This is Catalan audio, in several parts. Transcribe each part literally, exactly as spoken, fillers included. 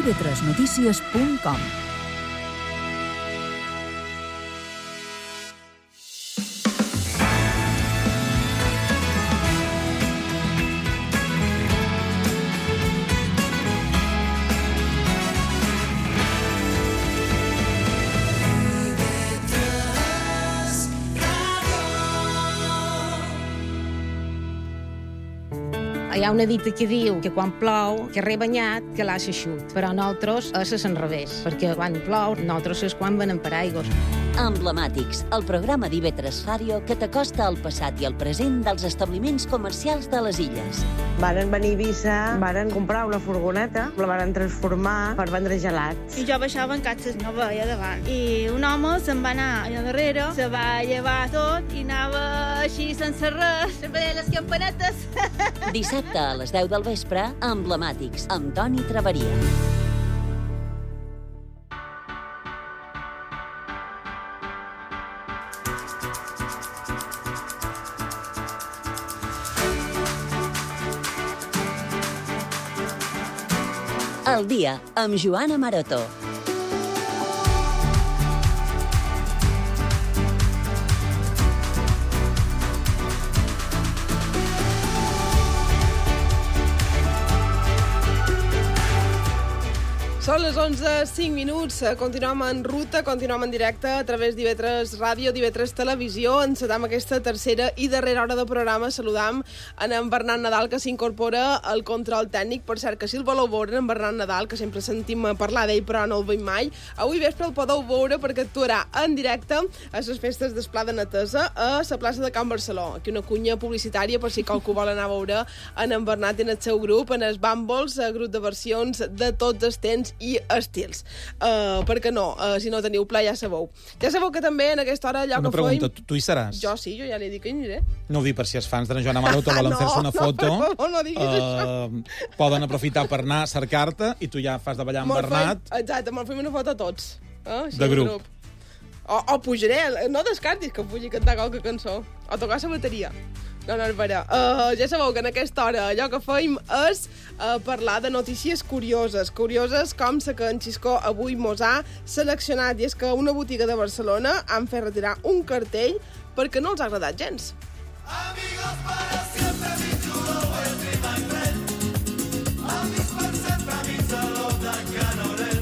i ve tres notícies punt com. Hi ha una dita que diu que quan plou, que rebanyat, que l'ha eixut. Però nosaltres és l'enrevés, perquè quan plou, nosaltres és quan venem paraigües. Emblemàtics, el programa d'I ve tres Ràdio que t'acosta al passat i al present dels establiments comercials de les illes. Varen venir a Eivissa, varen comprar una furgoneta, la varen transformar per vendre gelats. I jo baixava en catxes, no veia davant. I un home se'n va anar allà darrere, se va llevar tot i anava així sense res, se'n veia les campanetes. Dissabte a les deu del vespre, Emblemàtics, amb Toni Traveria. El dia amb Joana Maroto. Són les onze, cinc minuts, continuem en ruta, continuem en directe a través d'I ve tres Ràdio, d'I ve tres Televisió. Encetam aquesta tercera i darrera hora de programa. Saludam en Bernat Nadal, que s'incorpora al control tècnic. Per cert, que si el voleu veure, en Bernat Nadal, que sempre sentim parlar d'ell, però no el veiem mai, avui vespre el podeu veure perquè actuarà en directe a les festes d'Esplà de Netesa a la plaça de Can Barceló. Aquí una cunya publicitària per si qualcú vol anar a veure en en Bernat i en el seu grup, en els Bambols, grup de versions de tots els temps i estils. Uh, perquè no, uh, si no teniu pla ja sabeu. Ja sabeu que també en aquesta hora allò una que pregunta, feim... tu, tu hi seràs? Jo sí, jo ja li dic que hi aniré. No ho dic per si els fans de la Joana Maroto volen no, fer-se una foto. No, per favor, no diguis uh, això. Poden aprofitar per anar a cercar-te i tu ja fas de ballar amb molt Bernat. Feim, exacte, me'l fem una foto a tots. Uh, de grup. grup. O, o pujaré, no descartis que pugui a cantar qualque cançó. O tocar la bateria. No, no, espera. Uh, ja sabeu que en aquesta hora allò que feim és uh, parlar de notícies curioses. Curioses com la que en Xisco avui mos ha seleccionat. I és que una botiga de Barcelona han fet retirar un cartell perquè no els ha agradat gens. Amigos para siempre, mi chulo, el trimacret. Amics per sempre, amics de l'Ota Canorel.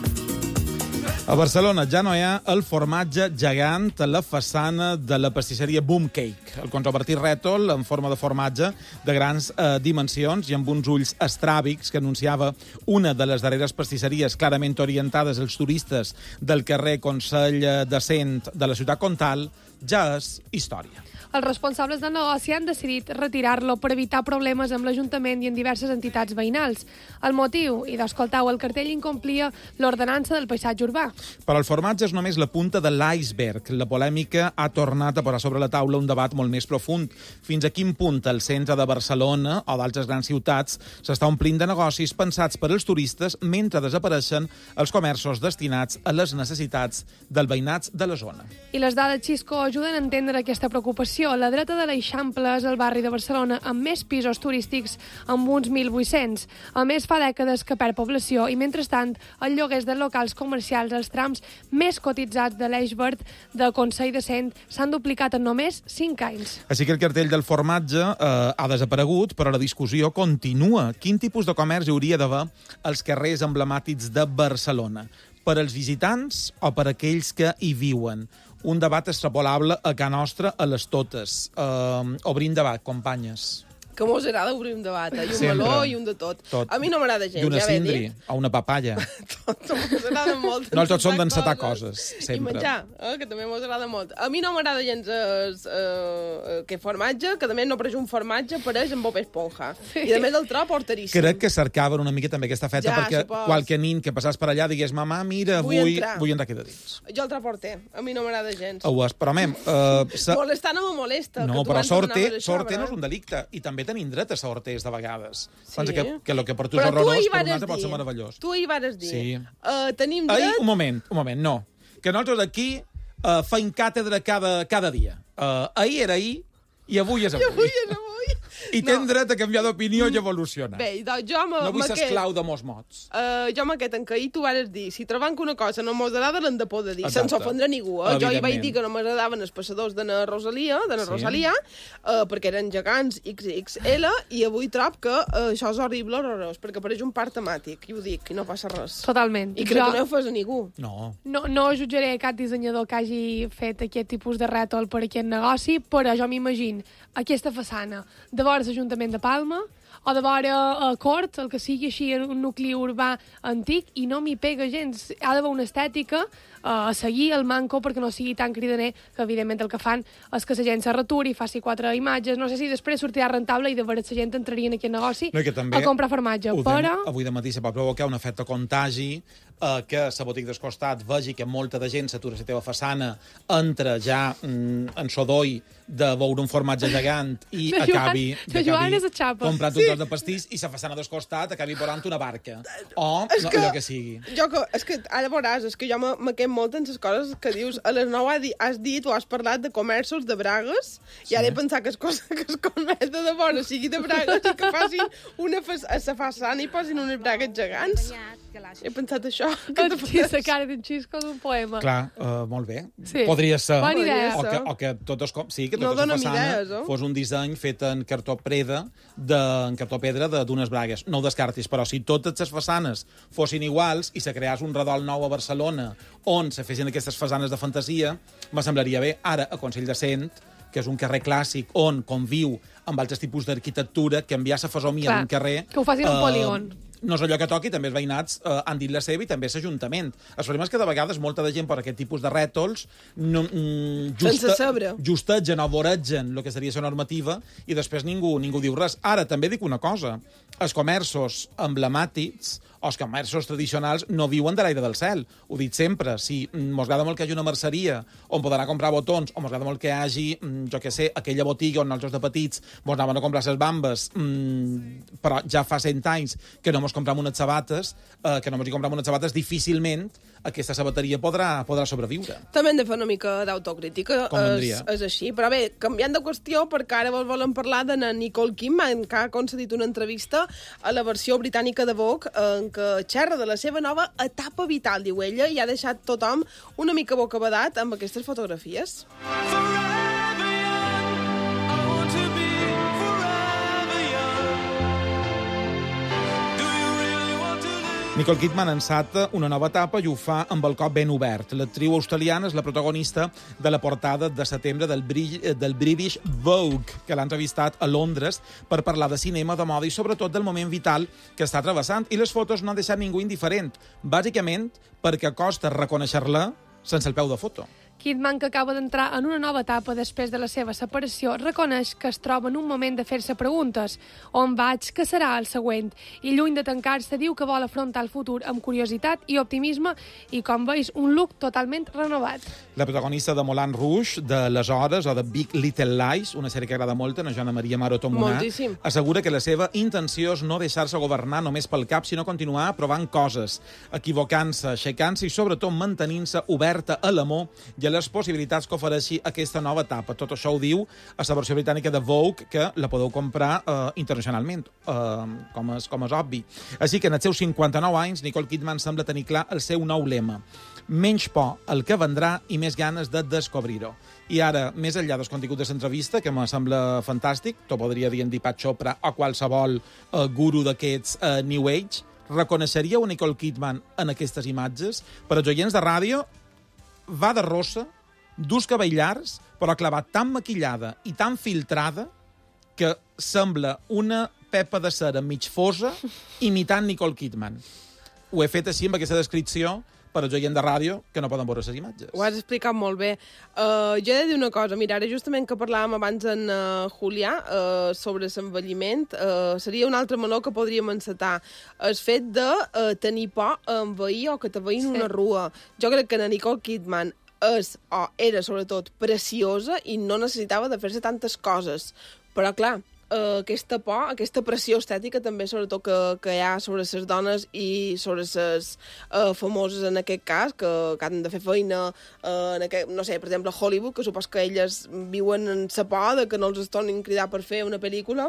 A Barcelona ja no hi ha el formatge gegant a la façana de la pastisseria Boom Cake. El controvertit rètol en forma de formatge de grans eh, dimensions i amb uns ulls estràbics que anunciava una de les darreres pastisseries clarament orientades als turistes del carrer Consell de Cent de la ciutat Comtal ja és història. Els responsables del negoci han decidit retirar-lo per evitar problemes amb l'Ajuntament i en diverses entitats veïnals. El motiu, i d'escoltau, el cartell incomplia l'ordenança del paisatge urbà. Però el formatge és només la punta de l'iceberg. La polèmica ha tornat a posar sobre la taula un debat molt més profund. Fins a quin punt el centre de Barcelona o d'altres grans ciutats s'està omplint de negocis pensats per als turistes mentre desapareixen els comerços destinats a les necessitats del veïnats de la zona. I les dades Xisco ajuden a entendre aquesta preocupació. La dreta de l'Eixample és el barri de Barcelona amb més pisos turístics, amb uns mil vuit-cents. A més, fa dècades que perd població i, mentrestant, el lloguers de locals comercials als trams més cotitzats de l'Eix Verd de Consell de Cent s'han duplicat en només cinc anys. Així que el cartell del formatge eh, ha desaparegut, però la discussió continua. Quin tipus de comerç hi hauria d'haver als carrers emblemàtics de Barcelona? Per als visitants o per aquells que hi viuen? Un debat extrapolable a ca nostra a les totes. Uh, obrim debat, companyes. Que mos agrada obrir un debat, eh? I un Sempre. meló i un de tot. tot. A mi no m'agrada gens, I una ja ve cindri, dit. o una papaya. Tot, mos agrada molt. No, tots són d'encetar coses, sempre. I menjar, eh? Que també mos agrada molt. A mi no m'agrada gens eh, eh, que formatge, que també no pareix un formatge, pareix amb Bob Esponja. Sí. I a més el tro portaríssim. Crec que cercaven una mica també aquesta feta ja, perquè supos. Qualque nin que passàs per allà digués, mamà, mira, vull, vull entrar. vull entrar aquí de dins. Jo el tro porté, a mi no m'agrada gens. Ho és, però, mem... Uh, sa... Molestar no me molesta. No, que però sorte, això, sorte però... no és un delicte. I també tenim dret a sorte de vegades. Sí. Pensa que, que el que per tu és però horrorós, tu per un altre pot ser meravellós. Tu hi vas dir. Sí. Uh, tenim dret... Ai, un moment, un moment, no. Que nosaltres aquí uh, feim càtedra cada, cada dia. Uh, ahir era ahir i avui és avui. I avui és avui. I tens dret a canviar d'opinió i evolucionar. Bé, doncs jo... No vull ser esclau de molts mots. Uh, jo amb aquest en què ahir tu vas dir, si trobant que una cosa no mos agrada, l'hem de poder dir, sense ofendre ningú. Eh? Jo hi vaig dir que no m'agradaven els passadors de la Rosalia, de la sí. Rosalia, uh, perquè eren gegants ics ics ele, i avui trob que uh, això és horrible, horrorós, perquè pareix un parc temàtic, i ho dic, i no passa res. Totalment. I crec jo... que no ho fas a ningú. No. No, no jutjaré cap dissenyador que hagi fet aquest tipus de rètol per aquest negoci, però jo m'imagino aquesta façana de vora l'Ajuntament de Palma, o de vora a Cort, el que sigui així, un nucli urbà antic, i no m'hi pega gens. Ha d'haver una estètica uh, a seguir el manco perquè no sigui tan cridaner, que evidentment el que fan és que la gent se returi, faci quatre imatges, no sé si després sortirà rentable i de veres la gent entraria en aquest negoci no, a comprar formatge. Però... Avui de matí se pot provocar un efecte contagi, eh, que la botiga del costat vegi que molta de gent s'atura a la teva façana, entra ja mm, en sodoi de veure un formatge gegant i de acabi, Joan, acabi comprant un sí. tros de pastís i la façana del costat acabi vorant una barca. O no, que, allò que sigui. Jo que, és que ara veuràs, és que jo me quedo molt en les coses que dius. A les nou has dit o has parlat de comerços de bragues sí. I ara he pensat que es, cosa, que es comerç de debò sigui de bragues i que facin una fa, a la façana i posin unes bragues gegants. He pensat això. Et la cara d'en Xisco d'un poema. Clar, uh, molt bé. Sí. Podria ser. Bona idea. O que, o que tot es, sí, que no tota la façana idees, no? fos un disseny fet en cartó preda, de, en cartó pedra d'unes bragues. No ho descartis, però si totes les façanes fossin iguals i se creés un redol nou a Barcelona on se fessin aquestes façanes de fantasia, me semblaria bé. Ara, a Consell de Cent, que és un carrer clàssic on conviu amb altres tipus d'arquitectura, canviar la fesomia d'un carrer... Que ho facin un uh, polígon. No és allò que toqui, també els veïnats eh, han dit la seva i també l'Ajuntament. El problema és que de vegades molta de gent per aquest tipus de rètols no, mm, justa, justegen o voregen el que seria la normativa i després ningú, ningú diu res. Ara, també dic una cosa. Els comerços emblemàtics o els comerços tradicionals no viuen de l'aire del cel. Ho dic sempre. Si mos agrada molt que hi hagi una merceria on podrà comprar botons, o mos agrada molt que hi hagi, jo què sé, aquella botiga on nosaltres de petits mos anaven a comprar les bambes, mmm, però ja fa cent anys que no mos compram unes sabates, eh, que no mos hi compram unes sabates, difícilment aquesta sabateria podrà, podrà sobreviure. També hem de fer una mica d'autocrítica, és, és així. Però bé, canviant de qüestió, perquè ara volem parlar de Nicole Kidman, que ha concedit una entrevista a la versió britànica de Vogue, en què xerra de la seva nova etapa vital, diu ella, i ha deixat tothom una mica bocabadat amb aquestes fotografies. Nicole Kidman enceta una nova etapa i ho fa amb el cop ben obert. L'actriu australiana és la protagonista de la portada de setembre del, del British Vogue, que l'ha entrevistat a Londres per parlar de cinema, de moda i sobretot del moment vital que està travessant. I les fotos no han deixat ningú indiferent, bàsicament perquè costa reconèixer-la sense el peu de foto. Kidman, que acaba d'entrar en una nova etapa després de la seva separació, reconeix que es troba en un moment de fer-se preguntes. On vaig? Què serà el següent? I lluny de tancar-se, diu que vol afrontar el futur amb curiositat i optimisme i, com veus, un look totalment renovat. La protagonista de Moulin Rouge, de Les Hores o de Big Little Lies, una sèrie que agrada molt a Joana Maria Maroto Monà, assegura que la seva intenció és no deixar-se governar només pel cap, sinó continuar provant coses, equivocant-se, aixecant-se i, sobretot, mantenint-se oberta a l'amor i a les possibilitats que ofereixi aquesta nova etapa. Tot això ho diu a la versió britànica de Vogue, que la podeu comprar eh, internacionalment, eh, com, és, com és obvi. Així que en els seus cinquanta-nou anys, Nicole Kidman sembla tenir clar el seu nou lema. Menys por al que vendrà i més ganes de descobrir-ho. I ara, més enllà del contingut de l'entrevista, que me sembla fantàstic, t'ho podria dir en Deepak Chopra o qualsevol eh, guru d'aquests eh, New Age, reconeixeríeu Nicole Kidman en aquestes imatges? Per als oients de ràdio, va de rossa, d'ús cabells llargs, però clavat tan maquillada i tan filtrada que sembla una pepa de cera mig fosa imitant Nicole Kidman. Ho he fet així amb aquesta descripció per als oients de ràdio que no poden veure les imatges. Ho has explicat molt bé. Uh, jo he de dir una cosa. Mira, ara justament que parlàvem abans en uh, Julià uh, sobre l'envelliment, uh, seria un altre meló que podríem encetar. El fet de uh, tenir por a envair o que te veïn sí. una rua. Jo crec que la Nicole Kidman és, o era sobretot, preciosa i no necessitava de fer-se tantes coses. Però, clar, uh, aquesta por, aquesta pressió estètica també, sobretot, que, que hi ha sobre les dones i sobre les uh, famoses en aquest cas, que, que han de fer feina, uh, en aquest, no sé, per exemple, a Hollywood, que supos que elles viuen en la por de que no els tornin a cridar per fer una pel·lícula,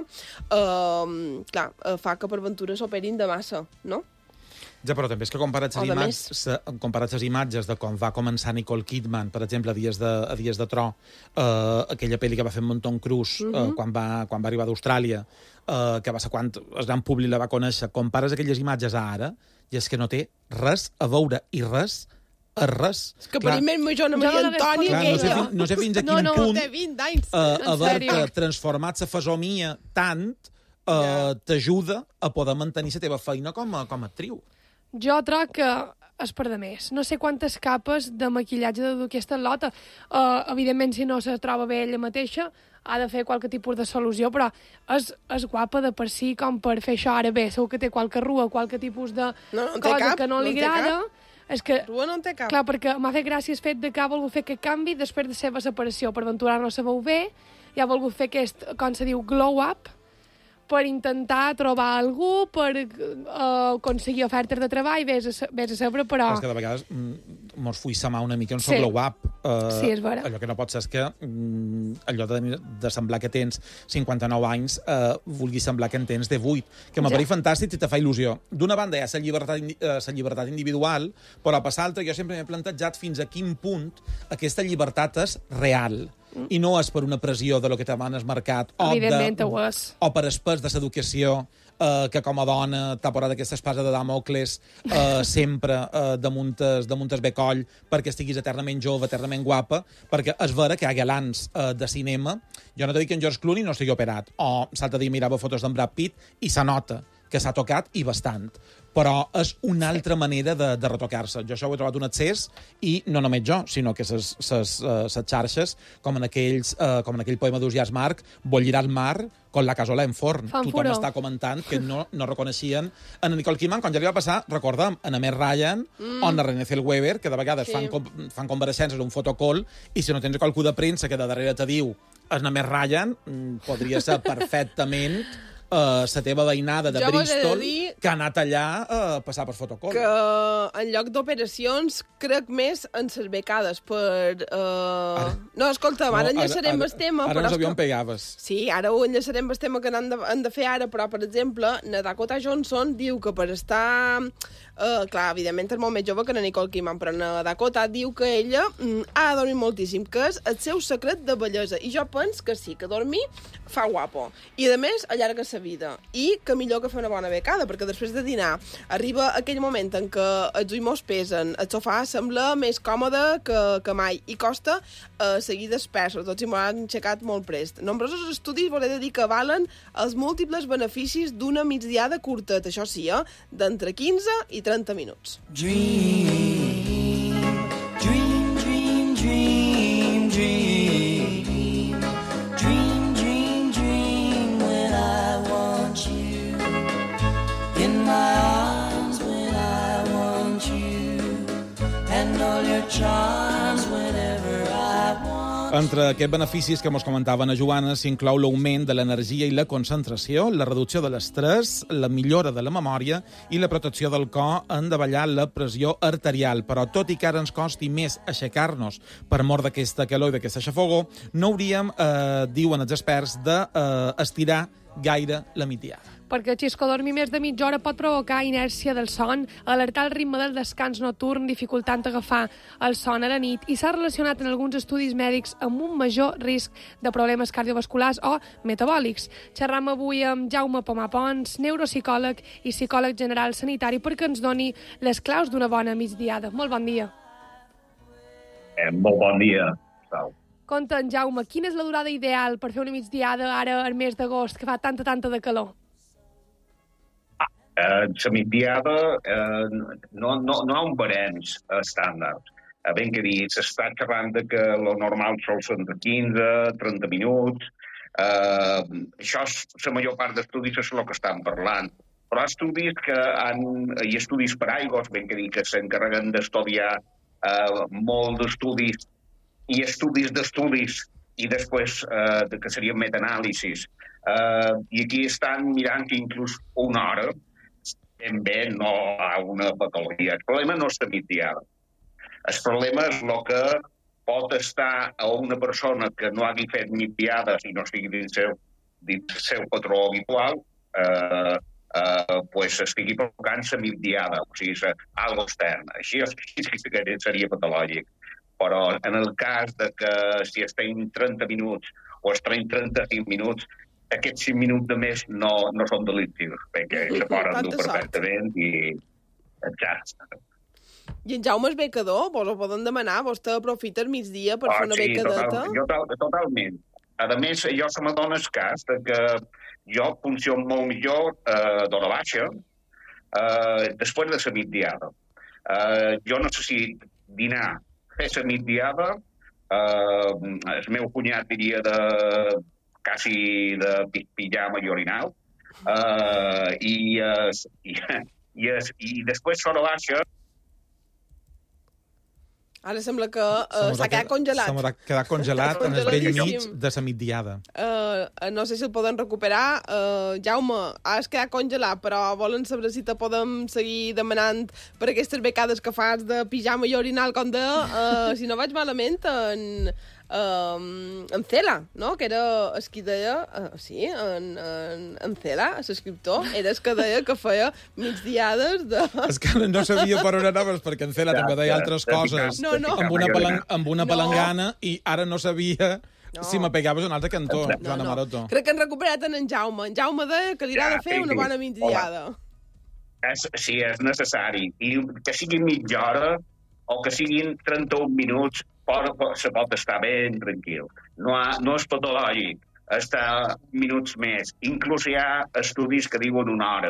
uh, clar, uh, fa que per ventura s'operin de massa, no? Ja, però també és que comparat les imatges, comparat les imatges de com va començar Nicole Kidman, per exemple, a Dies de, a Dies de Tro, eh, aquella pel·li que va fer amb Tom Cruise uh -huh. eh, quan, va, quan va arribar d'Austràlia, eh, que va ser quan el gran públic la va conèixer, compares aquelles imatges a ara, i és que no té res a veure, i res a res. És que per mi més jo no Maria Antònia que ella. No sé, no sé fins a quin no, no, punt té vint anys. Uh, haver-te transformat la fesomia tant uh, yeah. t'ajuda a poder mantenir la teva feina com a, com a actriu. Jo troc que és per de més. No sé quantes capes de maquillatge de dur aquesta lota. Uh, evidentment, si no se troba bé ella mateixa, ha de fer qualque tipus de solució, però és, és guapa de per si com per fer això ara bé. Segur que té qualque rua, qualque tipus de no, no cosa cap, que no li no agrada. És que, rua no en té cap. Clar, perquè m'ha fet gràcia el fet de que ha volgut fer aquest canvi després de la seva separació. Per Ventura no se veu bé, i ha volgut fer aquest, com se diu, glow-up, per intentar trobar algú, per uh, aconseguir ofertes de treball, vés a, vés a saber, però... És que de vegades mm, mos fuix sa mà una mica en sí. el glow-up. Uh, sí, és vera. Allò que no pot ser és que mm, allò de, de semblar que tens cinquanta-nou anys uh, vulgui semblar que en tens divuit, que m'apareix ja. fantàstic i te fa il·lusió. D'una banda hi ha la llibertat, uh, llibertat individual, però a passar altra jo sempre m'he plantejat fins a quin punt aquesta llibertat és real. I no és per una pressió de lo que t'han marcat o, Evidentment de, ho és. o per espès de l'educació eh, que com a dona t'ha posat aquesta espasa de Damocles eh, sempre eh, damunt el becoll perquè estiguis eternament jove, eternament guapa, perquè és vera que hi ha galants eh, de cinema. Jo no t'he dit que en George Clooney no estigui operat, o s'altre dia mirava fotos d'en Brad Pitt i se nota que s'ha tocat i bastant. Però és una altra manera de, de retocar-se. Jo això ho he trobat un accés, i no només jo, sinó que les xarxes, com en, aquells, uh, com en aquell poema d'Ausiàs Marc, bollirà el mar con la casola en forn. Fan Tothom furor. està comentant que no, no reconeixien en Nicole Kidman, quan ja li va passar, recordem, en Amer Ryan mm. o en Renée Zellweger, que de vegades sí. fan, com, fan compareixences un fotocall, i si no tens qualcú de premsa que de darrere te diu en Amer Ryan, podria ser perfectament... Uh, la teva veïnada de jo Bristol de dir que ha anat allà a uh, passar per fotocol. Que en lloc d'operacions crec més en les becades per... Uh... Ara. No, escolta, ara no, enllaçarem el tema... Ara ens havíem que... pegaves. Sí, ara ho enllaçarem el tema que han de, han de fer ara, però, per exemple, na Dakota Johnson diu que per estar... Uh, clar, evidentment és molt més jove que na Nicole Kidman, però na Dakota diu que ella mm, ha de dormir moltíssim, que és el seu secret de bellesa. I jo penso que sí, que dormir fa guapo. I, a més, allarga la vida. I que millor que fer una bona becada, perquè després de dinar arriba aquell moment en què els ulls pesen, el sofà sembla més còmode que, que mai, i costa uh, seguir despès, sobretot si m'ho han aixecat molt prest. Nombrosos estudis volen dir que valen els múltiples beneficis d'una migdiada curteta, això sí, eh? D'entre quinze i trenta minuts. Dream, dream, dream, dream, dream, dream, dream, dream, when I want you, in my arms when I want you, and all your charms whenever I want. Entre aquests beneficis que ens comentaven a Joana s'inclou l'augment de l'energia i la concentració, la reducció de l'estrès, la millora de la memòria i la protecció del cor en davallar la pressió arterial. Però tot i que ara ens costi més aixecar-nos per mort d'aquesta calor i d'aquesta xafogor, no hauríem, eh, diuen els experts, d'estirar eh, gaire la migdiada. Perquè xisco dormir més de mitja hora pot provocar inèrcia del son, alertar el ritme del descans nocturn, dificultant agafar el son a la nit, i s'ha relacionat en alguns estudis mèdics amb un major risc de problemes cardiovasculars o metabòlics. Xerram avui amb Jaume Pomapons, neuropsicòleg i psicòleg general sanitari, perquè ens doni les claus d'una bona migdiada. Molt bon dia. Eh, molt bon dia. Sal. Conta'n, Jaume, quina és la durada ideal per fer una migdiada ara al mes d'agost, que fa tanta, tanta de calor? Eh, la migdiada eh, no, no, no hi ha un barems estàndard. Eh, ben que dir, s'està xerrant de que lo normal sol ser de quinze a trenta minuts. Eh, això és la major part d'estudis és el que estan parlant. Però hi ha estudis que han, hi ha estudis per aigües, ben que dir, que s'encarreguen d'estudiar eh, molt d'estudis i estudis d'estudis i després, eh, que serien metanàlisis. Eh, I aquí estan mirant que inclús una hora ben bé no hi ha una patologia. El problema no és la migdiada. El problema és el que pot estar a una persona que no hagi fet migdiades i no estigui dins el seu, dins el seu patró habitual, eh, eh, pues estigui provocant la migdiada, o sigui, algo extern. Així, així que seria patològic. Però en el cas de que si estem trenta minuts o estem trenta-cinc minuts, aquests cinc minuts de més no, no són delictius, perquè se poden dur perfectament i ja. I en Jaume és becador? Vos ho poden demanar? Vostè aprofita el migdia per oh, fer una sí, becadeta? Total, jo, totalment. A més, jo se m'adona el cas que jo funciono molt millor eh, d'hora baixa eh, després de la migdiada. Eh, jo necessito dinar, fer la migdiada, eh, el meu cunyat diria de quasi de pijama i orinal, eh, i, eh, i, i, i després l'hora baixa. Ara sembla que uh, s'ha quedat congelat. S'ha quedat congelat en el vell mig de la migdiada. Uh, no sé si el poden recuperar. Uh, Jaume, has quedat congelat, però volen saber si te podem seguir demanant per aquestes becades que fas de pijama i orinal, com de, uh, si no vaig malament, en... Uh, en Cela, no? Que era el que deia, uh, sí, en, en, en Cela, l'escriptor, era el que deia que feia migdiades de... És que no sabia per on anaves, perquè en Cela també deia altres coses no, no. amb una, palang amb una no. palangana i ara no sabia no. si m'apegaves a un altre cantó, no, Joana no. Maroto. Crec que han recuperat en en Jaume. En Jaume deia que li ha de fer una bona migdiada. És, sí, és necessari. I que sigui mitja hora o que siguin trenta-un minuts, però se pot estar ben tranquil. No, ha, no és patològic estar minuts més. Inclús hi ha estudis que diuen una hora.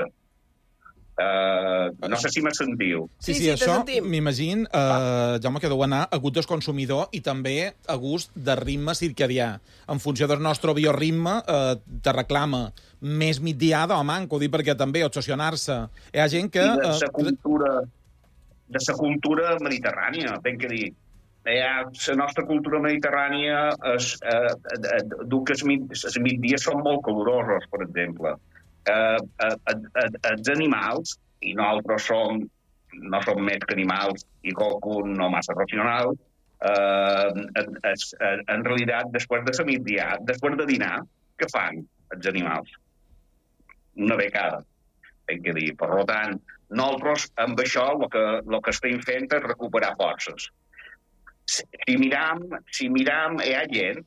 Uh, no sé si me sentiu. Sí, sí, sí, sí això m'imagino, uh, Jaume, que deu anar a gust del consumidor i també a gust de ritme circadià. En funció del nostre bioritme, uh, te reclama més migdiada o manco, dic perquè també obsessionar-se. Hi ha gent que... I de la cultura, de la cultura mediterrània, ben que dir. La nostra cultura mediterrània és, eh, eh, diu que els migdies són molt calorosos, per exemple. Eh, eh, eh, els animals, i nosaltres som, no som més que animals i qualcun no massa racional, eh, es, eh, en realitat, després de la migdiada, després de dinar, què fan els animals? Una becada, hem que dir. Per tant, nosaltres, amb això, el que, el que estem fent és recuperar forces. Si miram, si miram, hi ha gent,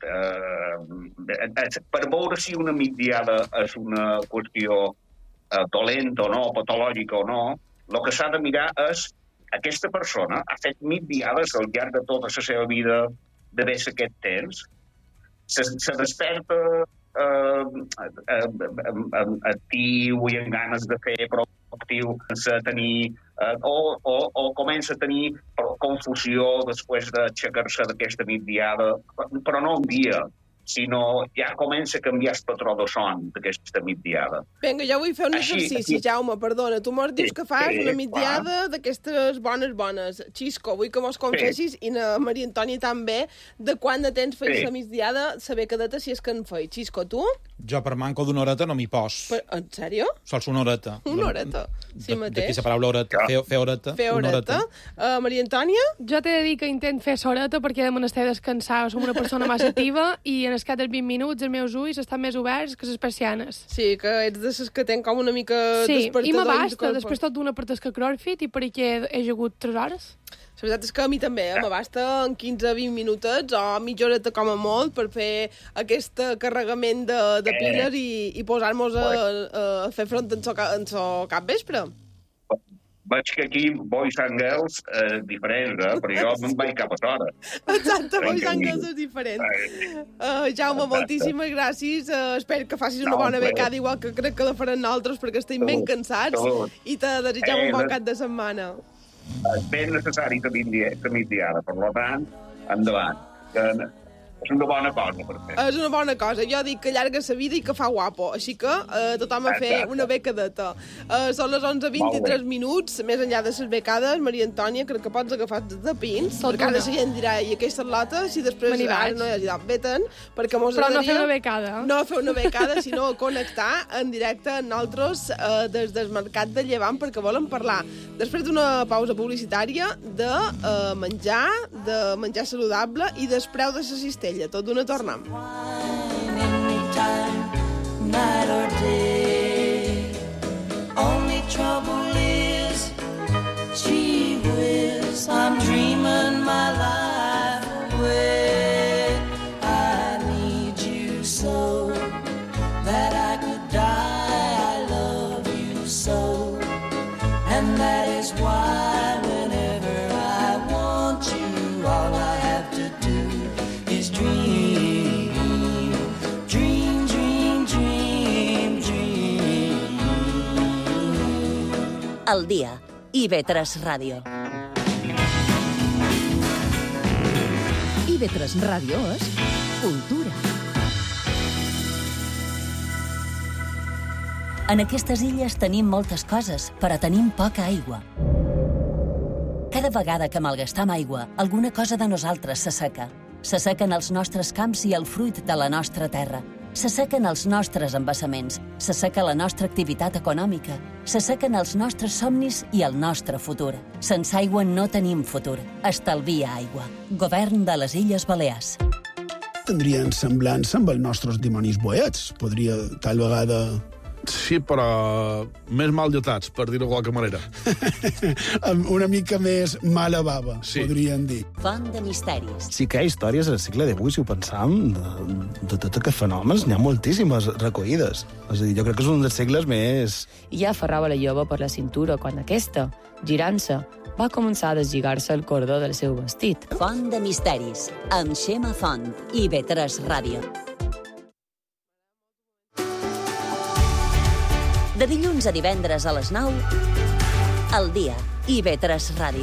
eh, per veure si una migdiada és una qüestió eh, dolenta o no, patològica o no, el que s'ha de mirar és aquesta persona ha fet migdiades al llarg de tota la seva vida de des aquest temps, se, se desperta eh, eh, actiu i amb ganes de fer prou actiu, sense tenir, eh, o, o, o comença a tenir confusió després d'aixecar-se d'aquesta migdiada, però no un dia, sinó ja comença a canviar el patró de son d'aquesta migdiada. Vinga, jo vull fer un Així, exercici, aquí... Jaume, perdona. Tu mos dius sí, que fas sí, una migdiada clar. d'aquestes bones, bones. Xisco, vull que mos confessis, sí. I na Maria Antònia també, de quant de temps feis sí. la migdiada, saber cadeta si és que en feis. Xisco, tu? Jo per manco d'una horeta no m'hi pos. Per, en sèrio? Sols una horeta. Una horeta, sí mateix. D'aquí la paraula horeta, fer, fer horeta. Fer horeta. Uh, Maria Antònia? Jo t'he de dir que intent fer soreta perquè de menester descansar. Som una persona massa activa i en escat dels vint minuts els meus ulls estan més oberts que les persianes. Sí, que ets de les que tenen com una mica sí, despertador. Sí, i m'abasta. Després tot d'una partesca cròrfit i per aquí he, he jugut tres hores. La veritat és que a mi també, eh? M'abasta en quinze a vint minutets o mitja horeta com a molt per fer aquest carregament de, de piles i, i posar-nos a, a fer front en so, en so cap vespre. Veig que aquí Boys and Girls eh, diferents, eh? Però jo me'n vaig cap a l'hora. Exacte, Boys and Girls és diferent. Uh, Jaume, moltíssimes gràcies. Uh, espero que facis una bona becada, igual que crec que la farem nosaltres, perquè estem ben cansats. I te desitjam un bon cap de setmana. És ben necessari la migdiada, per tant, endavant. Que és una bona cosa per fer. És una bona cosa. Jo dic que allarga la vida i que fa guapo. Així que eh, tothom a fer Exacte. una becadeta. Eh, són les onze vint-i-tres minuts. Més enllà de les becades, Maria Antònia, crec que pots agafar de pins. Tot perquè ara una. la gent dirà, i aquesta lota, si després Me n'hi ara vaig. no hi ha dit, veten, perquè mos Però no agradaria... fer una becada. No fer una becada, sinó connectar en directe amb nosaltres eh, des del Mercat de Llevant, perquè volen parlar, després d'una pausa publicitària, de eh, menjar, de menjar saludable i del preu de la cistella. Tot d'una tornam. Anytime, night or day. Only trouble is, gee whiz, I'm dreaming my life away. I need you so that I could die. I love you so, and that is why whenever I want you, all I have to do is dream. Al dia, I V tres Ràdio. I V tres Ràdio és cultura. En aquestes illes tenim moltes coses, però tenim poca aigua. Cada vegada que malgastam aigua, alguna cosa de nosaltres s'asseca. S'assequen els nostres camps i el fruit de la nostra terra. S'assequen els nostres embassaments, s'asseca la nostra activitat econòmica, s'assequen els nostres somnis i el nostre futur. Sense aigua no tenim futur. Estalvia aigua. Govern de les Illes Balears. Tindrien semblança amb els nostres dimonis boets. Podria, tal vegada... Sí, però més mal dotats, per dir-ho de qualque manera. Amb una mica més mala bava, sí. Podríem dir. Font de misteris. Sí que hi ha històries al segle divuit, si ho pensam, de, de tot aquests fenòmens. N'hi ha moltíssimes recollides. És a dir, jo crec que és un dels segles més... I ja aferrava la jove per la cintura quan aquesta, girant-se, va començar a deslligar-se el cordó del seu vestit. Font de misteris, amb Xema Font, I V tres Ràdio. De dilluns a divendres a les nou, Al dia, I V tres Ràdio.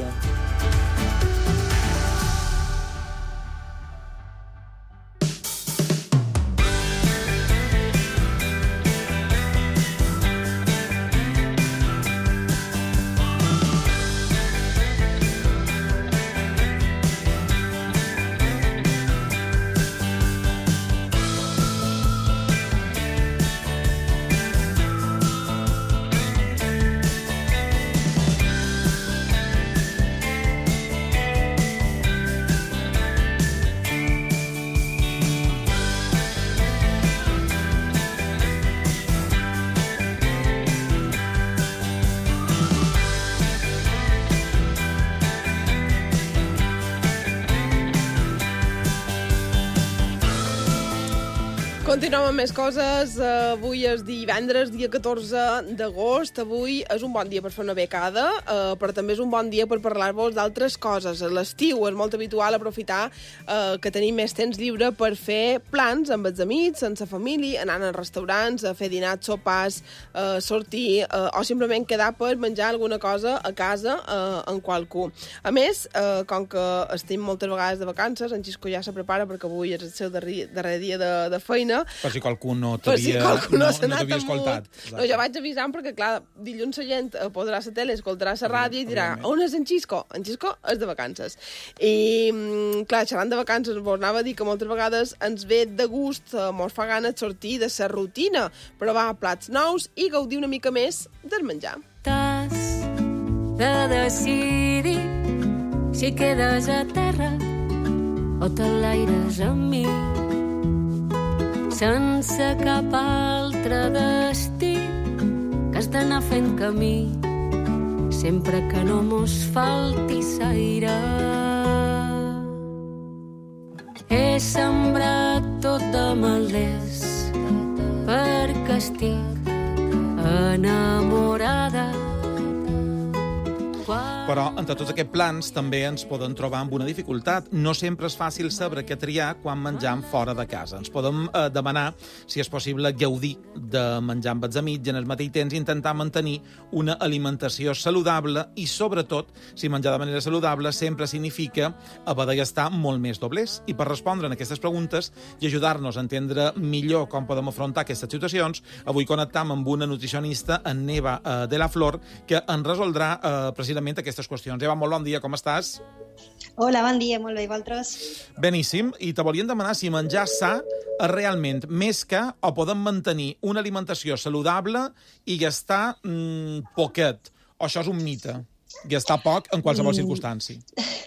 Continuem amb més coses. Avui és divendres, dia catorze d'agost. Avui és un bon dia per fer una becada, eh, però també és un bon dia per parlar-vos d'altres coses. A l'estiu és molt habitual aprofitar eh, que tenim més temps lliure per fer plans amb els amics, amb la família, anant a restaurants, a fer dinars, sopars, eh, sortir, eh, o simplement quedar per menjar alguna cosa a casa eh, amb qualcú. A més, eh, com que estem moltes vegades de vacances, en Xisco ja se prepara perquè avui és el seu darrer, darrer dia de, de feina. Per si qualcú no Per si t'havia qualcú no, no, s'ha no anat t'havia amunt. escoltat. No, jo vaig avisant perquè, clar, dilluns la gent eh, podrà la tele, escoltarà la ràdio i dirà, on és en Xisco? En Xisco és de vacances. I, mm, clar, xerrant de vacances, vos anava a dir que moltes vegades ens ve de gust, eh, mos fa gana de sortir de la rutina, provar plats nous i gaudir una mica més del menjar. T'has de decidir si quedes a terra o t'enlaires amb mi, sense cap altre destí que has d'anar fent camí sempre que no mos falti l'aire. He sembrat tot de malders perquè estic enamorada. Quan Però entre tots aquests plans també ens poden trobar amb una dificultat. No sempre és fàcil saber què triar quan menjam fora de casa. Ens podem eh, demanar si és possible gaudir de menjar amb els amics i en el mateix temps intentar mantenir una alimentació saludable i, sobretot, si menjar de manera saludable sempre significa haver de gastar molt més doblers. I per respondre a aquestes preguntes i ajudar-nos a entendre millor com podem afrontar aquestes situacions, avui connectam amb una nutricionista, en Eva eh, de la Flor, que en resoldrà eh, precisament aquestes qüestions. Eva, molt bon dia, com estàs? Hola, bon dia, molt bé, i vosaltres? Beníssim, i te volíem demanar si menjar sa és realment més que o podem mantenir una alimentació saludable i gastar mmm, poquet. O això és un mite, gastar poc en qualsevol mm. circumstància.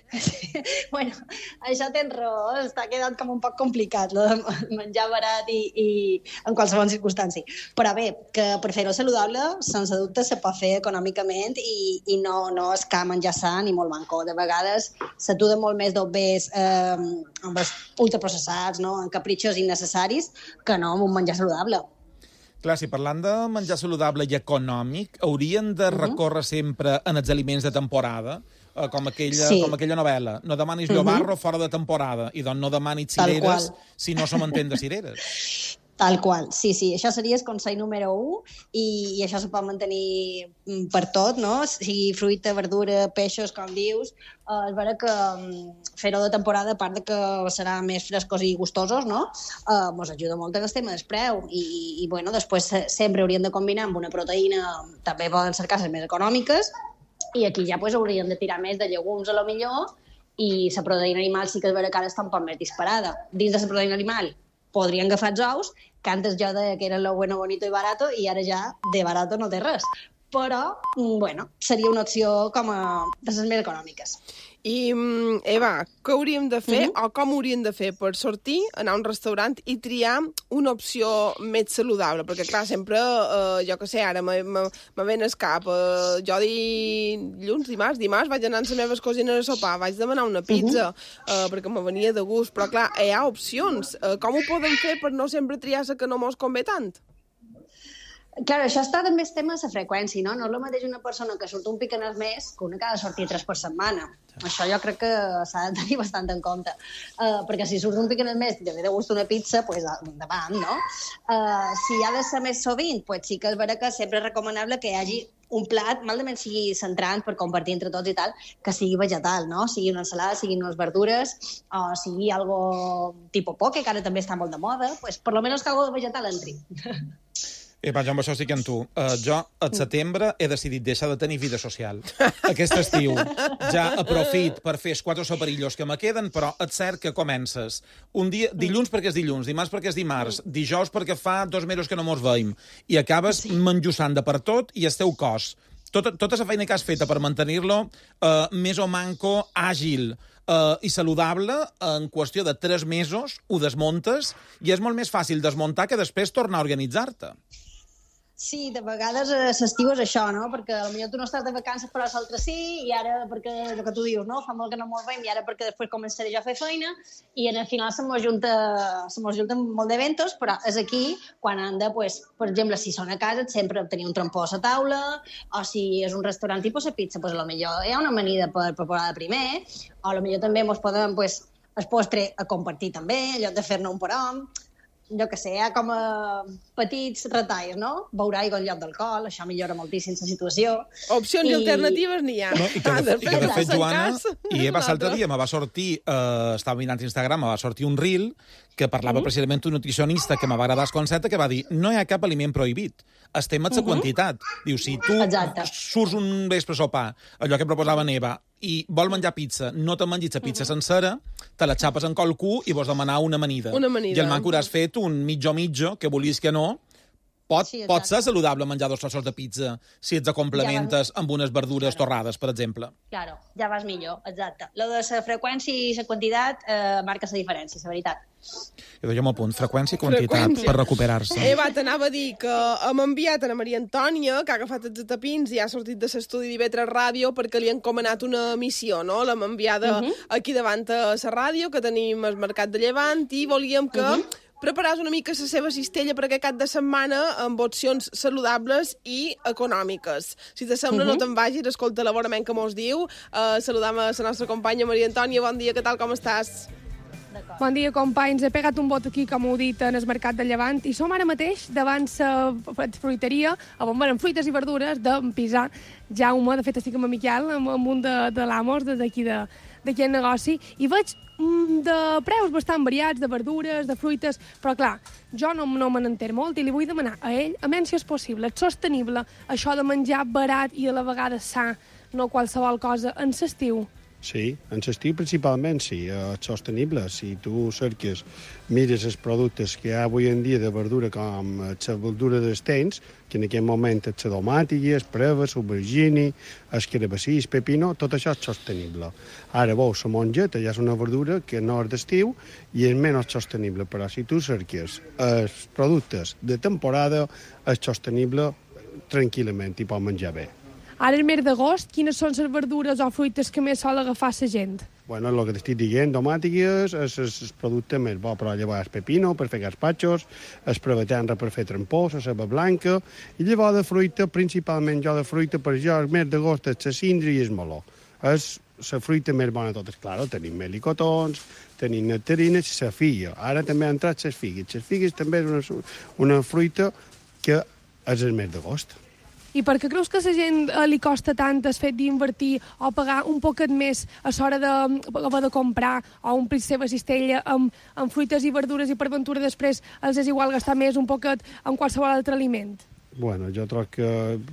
Bueno, això tens raó, està quedant com un poc complicat, lo de menjar barat i, i en qualsevol circumstància. Però bé, que per fer-ho saludable, sense dubte, se pot fer econòmicament i, i no, no és que menjar sa ni molt manco. De vegades s'atura molt més d'obès eh, amb els ultraprocessats, no? En capritxos innecessaris, que no amb un menjar saludable. Clar, si parlant de menjar saludable i econòmic, haurien de recórrer sempre en els aliments de temporada, eh, com, aquella, Sí. com aquella novel·la. No demanis llobarro fora de temporada, i doncs no demanis Tal cireres qual. si no se m'entén de cireres. Tal qual, sí, sí. Això seria el consell número u i, i això se pot mantenir mm, per tot, no? Sigui fruita, verdura, peixos, com dius. Eh, és vera que mm, fer-ho de temporada, a part de que serà més frescos i gustosos, no? Eh, mos ajuda molt en el tema del preu i, i bueno, després se- sempre hauríem de combinar amb una proteïna, també poden ser cases més econòmiques, i aquí ja pues, hauríem de tirar més de llegums a lo millor, i la proteïna animal sí que és vera que ara està un poc més disparada. Dins de la proteïna animal podrien agafar els ous, que antes jo deia que era lo bueno, bonito i barato, i ara ja de barato no té res. Però, mm, bueno, seria una opció com a de les més econòmiques. I, mm, Eva, què hauríem de fer, Mhm. o com hauríem de fer per sortir, anar a un restaurant i triar una opció més saludable? Perquè, clar, sempre, eh, jo què sé, ara me, me, me ven el cap. Eh, jo dilluns, dimarts, dimarts vaig anar amb les meves cosines a sopar, vaig demanar una pizza, eh, perquè me venia de gust, però, clar, hi ha opcions. Eh, com ho podem fer per no sempre triar la que no mos convé tant? Clar, això està també el tema de la freqüència, no? No és el mateix una persona que surt un pic en el mes que una que ha de sortir tres per setmana. Això jo crec que s'ha de tenir bastant en compte. Uh, perquè si surt un pic en el mes i te ve de gust una pizza, doncs pues, endavant, no? Uh, si ha de ser més sovint, pues sí que és vera que sempre és recomanable que hi hagi un plat, malament sigui centrant per compartir entre tots i tal, que sigui vegetal, no? Sigui una ensalada, siguin unes verdures, o sigui algo tipus poke, que ara també està molt de moda, pues per lo menos que algo de vegetal entri. Eva, jo amb això estic amb tu. Uh, jo, al setembre, he decidit deixar de tenir vida social. Aquest estiu ja aprofit per fer els quatre soperillos que me queden, però és cert que comences un dia, dilluns perquè és dilluns, dimarts perquè és dimarts, dijous perquè fa dos mesos que no mos veiem, i acabes sí. menjussant de per tot i el teu cos. Tota, tota la feina que has feta per mantenir-lo uh, més o manco àgil uh, i saludable, en qüestió de tres mesos ho desmuntes i és molt més fàcil desmuntar que després tornar a organitzar-te. Sí, de vegades a l'estiu és això, no? Perquè potser tu no estàs de vacances però l'altre sí, i ara perquè el que tu dius, no? Fa molt que no mos veiem, i ara perquè després començaré jo a fer feina, i al final se mos junta, se mos junten molt d'eventos, però és aquí quan han de, pues, per exemple, si són a casa, sempre tenir un trampó a la taula, o si és un restaurant tipus a pizza, pues, potser hi ha una amanida per preparar de primer, o potser també mos poden, pues, el postre a compartir també, en lloc de fer-ne un parom, jo que sé, hi ha com a petits retalls, no? Beure aigua en lloc d'alcohol, això millora moltíssim la situació. Opcions I... alternatives n'hi ha. No, I que, de, i que de fet, Joana, i Eva, l'altre dia me va sortir, eh, estava mirant Instagram, me va sortir un reel que parlava mm. precisament d'un nutricionista que me va agradar el concepte, que va dir, no hi ha cap aliment prohibit, estem a la uh-huh. quantitat. Diu, si tu Exacte. surts un vespre a sopar, allò que proposava Eva, i vol menjar pizza, no te mengis la pizza uh-huh. sencera, te la xapes en col cul i vols demanar una amanida. Una amanida. I el manco has fet un mitjo-mitjo, que volies que no, pot, sí, pot ser saludable menjar dos trossos de pizza si ets de complementes ja vas... amb unes verdures claro. torrades, per exemple. Claro, ja vas millor, exacte. Lo de la freqüència i la quantitat eh, marca la diferència, la veritat. Jo deia un punt, freqüència i quantitat, freqüència. Per recuperar-se. Eva, t'anava a dir que hem enviat a la Maria Antònia, que ha agafat els tapins i ha sortit de l'estudi d'I V tres Ràdio perquè li han encomanat una missió, no? L'hem enviada uh-huh. aquí davant a la ràdio, que tenim el Mercat de Llevant, i volíem que uh-huh. preparar una mica la seva cistella per aquest cap de setmana amb opcions saludables i econòmiques. Si te sembla, uh-huh. no te'n vagis, escolta l'elaborament que mos diu. Uh, saludam a la nostra companya Maria Antònia. Bon dia, què tal, com estàs? Bon dia, companys. He pegat un bot aquí, com heu dit, en el mercat de Llevant, i som ara mateix davant la fruiteria, on venen fruites i verdures d'en Pisà Jaume. De fet, estic amb en Miquel, amb, amb un de, de l'Amos, d'aquí de, d'aquí el negoci, i veig mm, de preus bastant variats, de verdures, de fruites, però clar, jo no, no me n'enter molt i li vull demanar a ell, a menys si és possible, és sostenible, això de menjar barat i a la vegada sa, no qualsevol cosa, en l'estiu. Sí, en l'estiu principalment sí, és sostenible. Si tu cerques, mires els productes que hi ha avui en dia de verdura com la verdura d'estens, que en aquest moment és la domàtica, el preva, l'aubergini, el carabassí, el pepino, tot això és sostenible. Ara, veus, la mongeta ja és una verdura que no és d'estiu i és menys sostenible, però si tu cerques els productes de temporada, és sostenible tranquil·lament i pot menjar bé. Ara, el mes d'agost, quines són les verdures o fruites que més sol agafar la gent? Bueno, el que t'estic dient, domàtiques, és el producte més bo, però llavors el pepino per fer gazpachos, el preveterra per fer trampós, la ceba blanca, i llavors de fruita, principalment jo de fruita, per jo el mes d'agost és la cindra i el meló. És la fruita més bona de totes. Claro, tenim melicotons, tenim nectarines i la figa. Ara també han entrat les figues. Les figues també és una, una fruita que és el mes d'agost. I per què creus que a la gent eh, li costa tant el fet d'invertir o pagar un poquet més a l'hora de, de comprar o omplir la seva cistella amb, amb fruites i verdures i per ventura després els és igual gastar més un poquet amb qualsevol altre aliment? Bueno, jo trobo que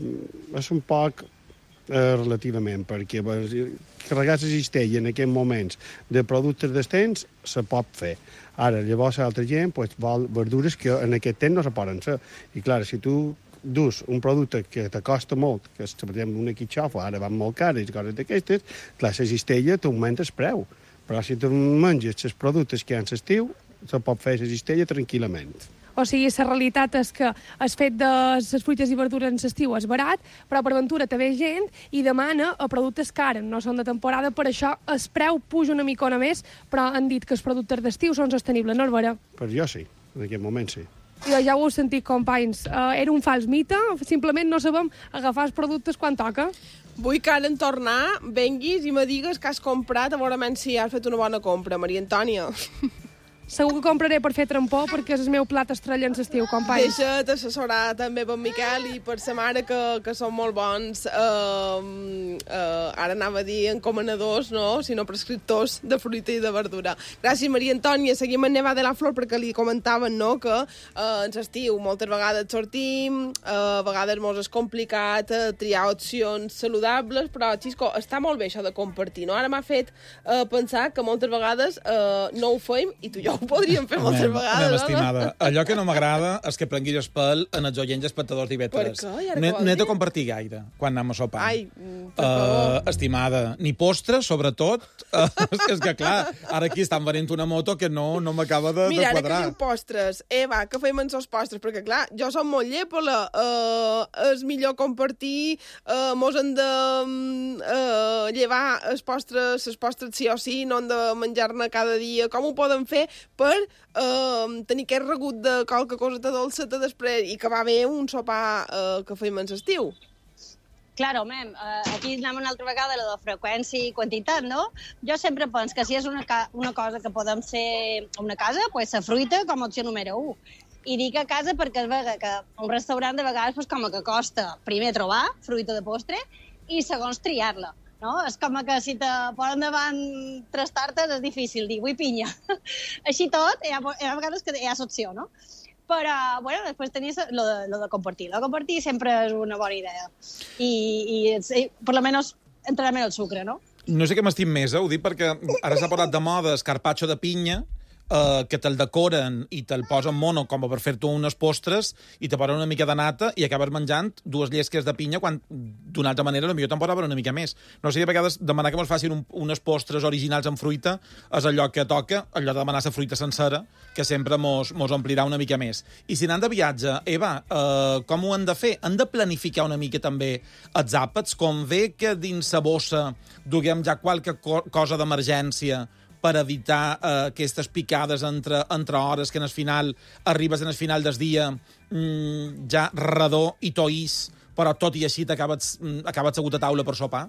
és un poc eh, relativament, perquè carregar la cistella en aquests moments de productes d'estens se pot fer. Ara, llavors l'altra gent pues, vol verdures que en aquest temps no se poden fer. I clar, si tu dus un producte que te costa molt, que és, per exemple, una quitxofa, ara van molt cares i coses d'aquestes, clar, la cistella t'augmenta el preu. Però si tu menges els productes que hi ha en l'estiu, se pot fer la cistella tranquil·lament. O sigui, la realitat és que el fet de les fruites i verdures en l'estiu és barat, però per ventura te ve gent i demana a productes cars, no són de temporada, per això el preu puja una micona més, però han dit que els productes d'estiu són sostenibles, no és vera? Per jo sí, en aquest moment sí. Jo ja ho heu sentit, companys. Uh, era un fals mite, simplement no sabem agafar els productes quan toca. Vull que ara en tornar, venguis i me digues que has comprat, a veure si has fet una bona compra, Maria Antònia. Segur que compraré per fer trampó, perquè és el meu plat estrella en l'estiu, companys. Deixa't assessorar també per Miquel i per sa mare, que, que són molt bons, uh, uh, ara anava a dir encomanadors, no?, sinó prescriptors de fruita i de verdura. Gràcies, Maria Antònia. Seguim en Neva de la Flor, perquè li comentaven, no?, que uh, en l'estiu moltes vegades sortim, uh, a vegades mos és complicat uh, triar opcions saludables, però, Xisco, està molt bé això de compartir, no? Ara m'ha fet uh, pensar que moltes vegades uh, no ho fem i tu i jo ho podríem fer moltes Anem, vegades. anem, estimada. Allò que no m'agrada és que prenguis el pèl en els oients espectadors d'I V tres. Per què? I ara No, què vols no he de dir? compartir gaire quan anem a sopar. Ai, per favor. Uh, estimada, ni postres, sobretot. Uh, és que, clar, ara aquí estan venent una moto que no, no m'acaba de, Mira, de ara quadrar. que diu postres, eh, va, que fem els postres, perquè, clar, jo som molt llepola, uh, és millor compartir, uh, mos hem de uh, llevar els postres, els postres sí o sí, no hem de menjar-ne cada dia. Com ho podem fer per uh, tenir aquest regut de qualque coseta dolceta després i que va bé un sopar uh, que fem en l'estiu? Claro, mem, uh, aquí anem una altra vegada a la de freqüència i quantitat, no? Jo sempre penso que si és una, ca una cosa que podem fer a una casa, pues la fruita com a opció número un. I dic a casa perquè es vega que un restaurant de vegades pues, com que costa primer trobar fruita de postre i segons triar-la. No? És com que si te posen davant tres tartes és difícil dir, vull pinya. Així tot, hi ha, hi ha vegades que hi ha l'opció, no? Però, bueno, després tenies lo de, lo de compartir. Lo de compartir sempre és una bona idea. I, i, i per lo menos, entrarà menys el sucre, no? No sé què m'estim més, eh? Ho dic perquè ara s'ha parlat de moda escarpatxo de pinya, Uh, que te'l decoren i te'l posen mono com per fer-te unes postres i te posen una mica de nata i acabes menjant dues llesques de pinya quan d'una altra manera potser te'n posaven una mica més. No sé, a vegades demanar que mos facin un, unes postres originals amb fruita és allò que toca, allò de demanar la fruita sencera, que sempre mos, mos omplirà una mica més. I si anem de viatge, Eva, uh, com ho han de fer? Han de planificar una mica també els àpats, com ve que dins la bossa duguem ja qualque co cosa d'emergència per evitar eh, aquestes picades entre, entre hores que en el final arribes en el final del dia mm, ja redó i toís, però tot i així t'acabes acabes assegut a taula per sopar?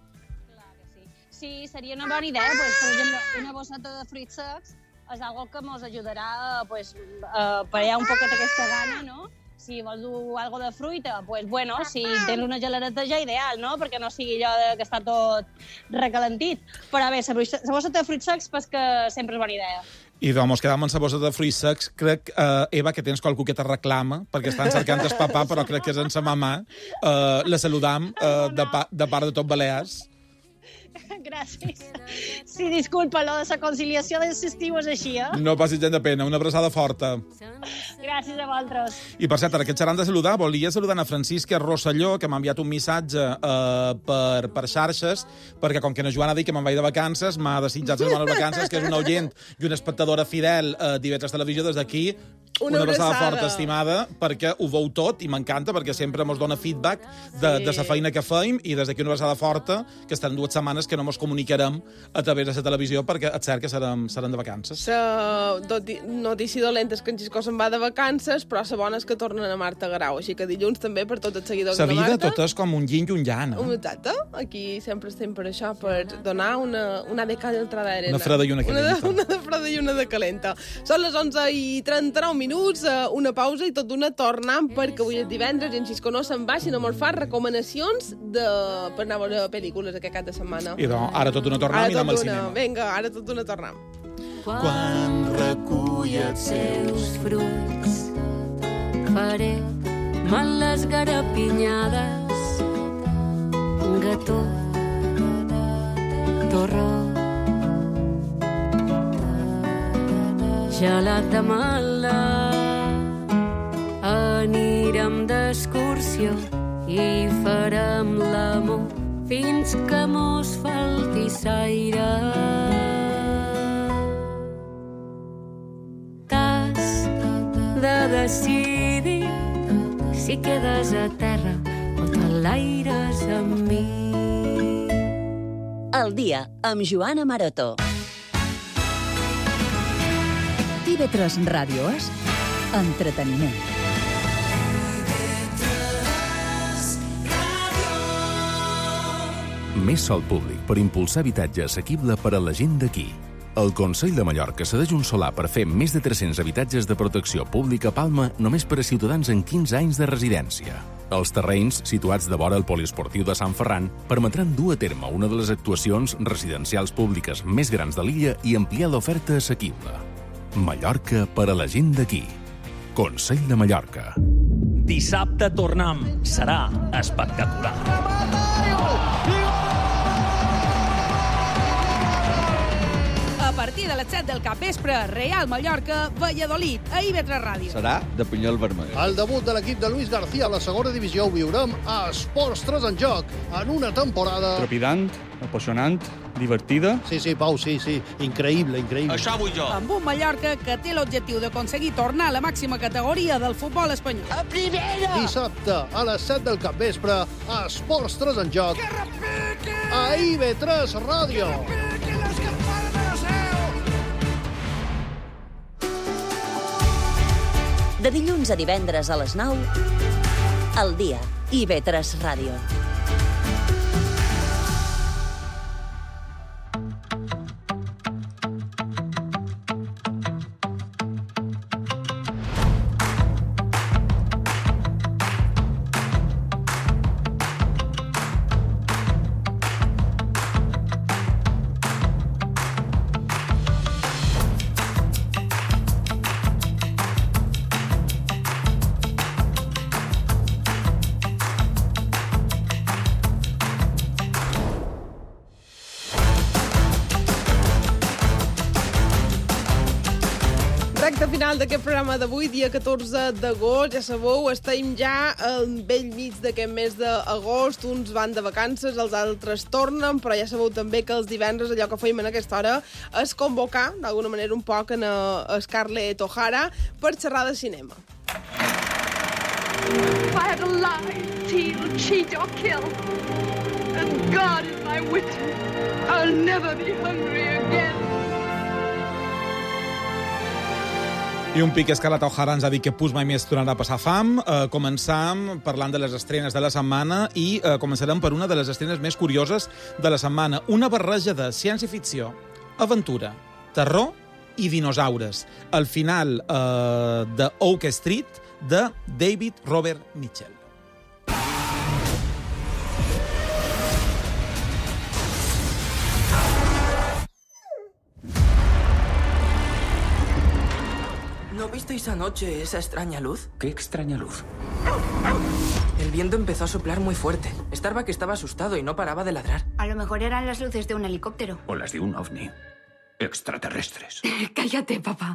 Sí, seria una bona idea. Pues, per exemple, una bosseta de fruits secs és algo que ens ajudarà pues, a parar un poquet aquesta gana, no? Si vols dur algo de fruita, pues, bueno, si tens una geladeta ja ideal, no? Perquè no sigui allò que està tot recalentit. Però bé, la bosseta de fruits secs pues, que sempre és bona idea. I doncs, mos quedam amb la bossa de fruits secs. Crec, eh, Eva, que tens qualcú que te reclama, perquè estan cercant el papà, però crec que és en sa mamà. Eh, la saludam eh, de, pa, de part de tot Balears. Gràcies. Sí, disculpa, lo de la conciliació dels estius és així, eh? No passis gent de pena, una abraçada forta. Gràcies a vosaltres. I, per cert, ara que et seran de saludar, volia saludar a Francisca Rosselló, que m'ha enviat un missatge eh, per, per xarxes, perquè com que na Joana ha dit que me'n vaig de vacances, m'ha desitjat les bones vacances, que és una oient i una espectadora fidel eh, d'I V tres Televisió. Des d'aquí, una, una abraçada forta, estimada, perquè ho veu tot i m'encanta, perquè sempre mos dona feedback de, sí. de la feina que feim, i des d'aquí una abraçada forta, que estan dues setmanes que no mos comunicarem a través de la televisió, perquè és cert que serem, serem de vacances. La notícia dolenta és que en Xisco se'n va de vacances, però la bona és que tornen a Marta Garau, així que dilluns també per tots els seguidors de la Marta. La vida tot és com un yin i un yang, eh? Exacte. Aquí sempre estem per això, per donar una, una de cal i altra d'arena. Una freda i una calenta. Una, una de freda i una de calenta. Són les onze i trenta-nou minuts, una pausa i tot d'una tornant, perquè avui és divendres i en Xisco no se'n va, sinó molt fa recomanacions de... per anar a veure pel·lícules aquest cap de setmana. I doncs, ara tot d'una tornam i anem al cinema. Vinga, ara tot d'una tornam. Quan recull els seus fruits faré mal les garapinyades, gató, torró, gelat de mala. Anirem d'excursió i farem l'amor fins que mos falti l'aire. T'has de decidir si quedes a terra o t'enlaires amb mi. El dia amb Joana Maroto. I V tres Ràdio és entreteniment. Més sol públic per impulsar habitatge assequible per a la gent d'aquí. El Consell de Mallorca cedeix un solar per fer més de tres-cents habitatges de protecció pública a Palma només per a ciutadans amb quinze anys de residència. Els terrenys, situats de vora el poliesportiu de Sant Ferran, permetran dur a terme una de les actuacions residencials públiques més grans de l'illa i ampliar l'oferta assequible. Mallorca per a la gent d'aquí. Consell de Mallorca. Dissabte tornam. Serà espectacular. A partir de les set del capvespre, Real Mallorca, Valladolid, a I V tres Ràdio. Serà de pinyol vermell. El debut de l'equip de Luis García a la segona divisió ho viurem a Esports tres en joc, en una temporada... Trepidant, apassionant, divertida. Sí, sí, Pau, sí, sí. Increïble, increïble. Això vull jo. Amb un Mallorca que té l'objectiu d'aconseguir tornar a la màxima categoria del futbol espanyol. A primera! Dissabte, a les set del capvespre, a Esports tres en joc. Que repiqui! A I V tres Ràdio. Que repiqui les campanes de la seu! De dilluns a divendres a les nou, El dia, I V tres Ràdio. Recte final d'aquest programa d'avui, dia catorze d'agost. Ja sabeu, estem ja al vell mig d'aquest mes d'agost. Uns van de vacances, els altres tornen, però ja sabeu també que els divendres allò que feim en aquesta hora és convocar, d'alguna manera, un poc en a Scarlett O'Hara per xerrar de cinema. If I had to lie, steal, cheat or kill, and God is my witness, I'll never be hungry again. I un pic és que la O'Hara ens ha dit que Pus mai més tornarà a passar fam. Uh, començam parlant de les estrenes de la setmana i uh, començarem per una de les estrenes més curioses de la setmana. Una barreja de ciència-ficció, aventura, terror i dinosaures. Al final uh, de Oak Street, de David Robert Mitchell. ¿No visteis anoche esa extraña luz? ¿Qué extraña luz? El viento empezó a soplar muy fuerte. Starbuck estaba asustado y no paraba de ladrar. A lo mejor eran las luces de un helicóptero. O las de un ovni. Extraterrestres. Cállate, papá.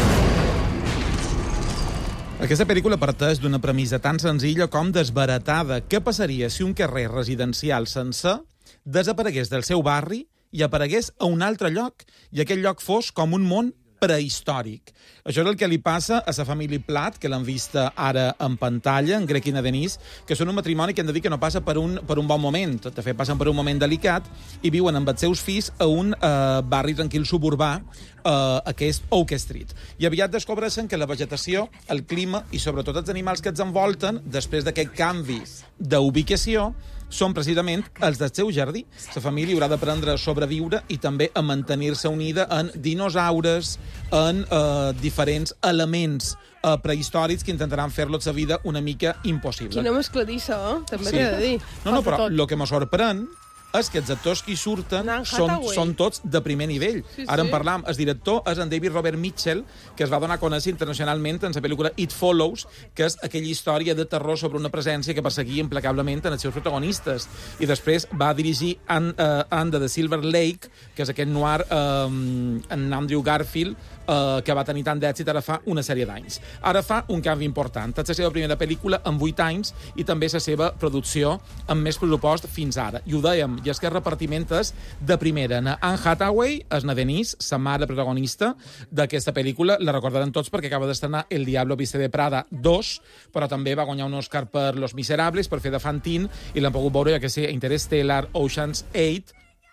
Aquesta pel·lícula parteix d'una premissa tan senzilla com desbaratada. Què passaria si un carrer residencial sencer desaparegués del seu barri i aparegués a un altre lloc, i aquell lloc fos com un món prehistòric? Això és el que li passa a la família Platt, que l'han vista ara en pantalla, en Greg i na Denise, que són un matrimoni que hem de dir que no passa per un, per un bon moment. De fet, passen per un moment delicat i viuen amb els seus fills a un eh, barri tranquil suburbà, eh, aquest Oak Street. I aviat descobreixen que la vegetació, el clima i sobretot els animals que els envolten, després d'aquest canvi d'ubicació, són precisament els del seu jardí. La família haurà d'aprendre a sobreviure i també a mantenir-se unida en dinosaures, en eh, diferents elements eh, prehistòrics que intentaran fer-los la vida una mica impossible. Quina mescladissa, eh? També Sí. t'he de dir. No, no, però el que me sorprèn és que els actors que hi surten són, són tots de primer nivell. Sí, Ara en sí. parlam. El director és en David Robert Mitchell, que es va donar a conèixer internacionalment en la pel·lícula It Follows, que és aquella història de terror sobre una presència que perseguia implacablement en els seus protagonistes. I després va dirigir And, uh, And the Silver Lake, que és aquest noir um, en Andrew Garfield, uh, que va tenir tant d'èxit ara fa una sèrie d'anys. Ara fa un canvi important. És la seva primera pel·lícula en vuit anys i també la seva producció amb més pressupost fins ara. I ho dèiem, i és que el repartiment és de primera. Na Anne Hathaway és na Denise, la mare protagonista d'aquesta pel·lícula. La recordaran tots perquè acaba d'estrenar El Diablo Viste de Prada dos, però també va guanyar un Oscar per Los Miserables, per fer de Fantine, i l'han pogut veure, ja que sé, Interstellar, Ocean's eight,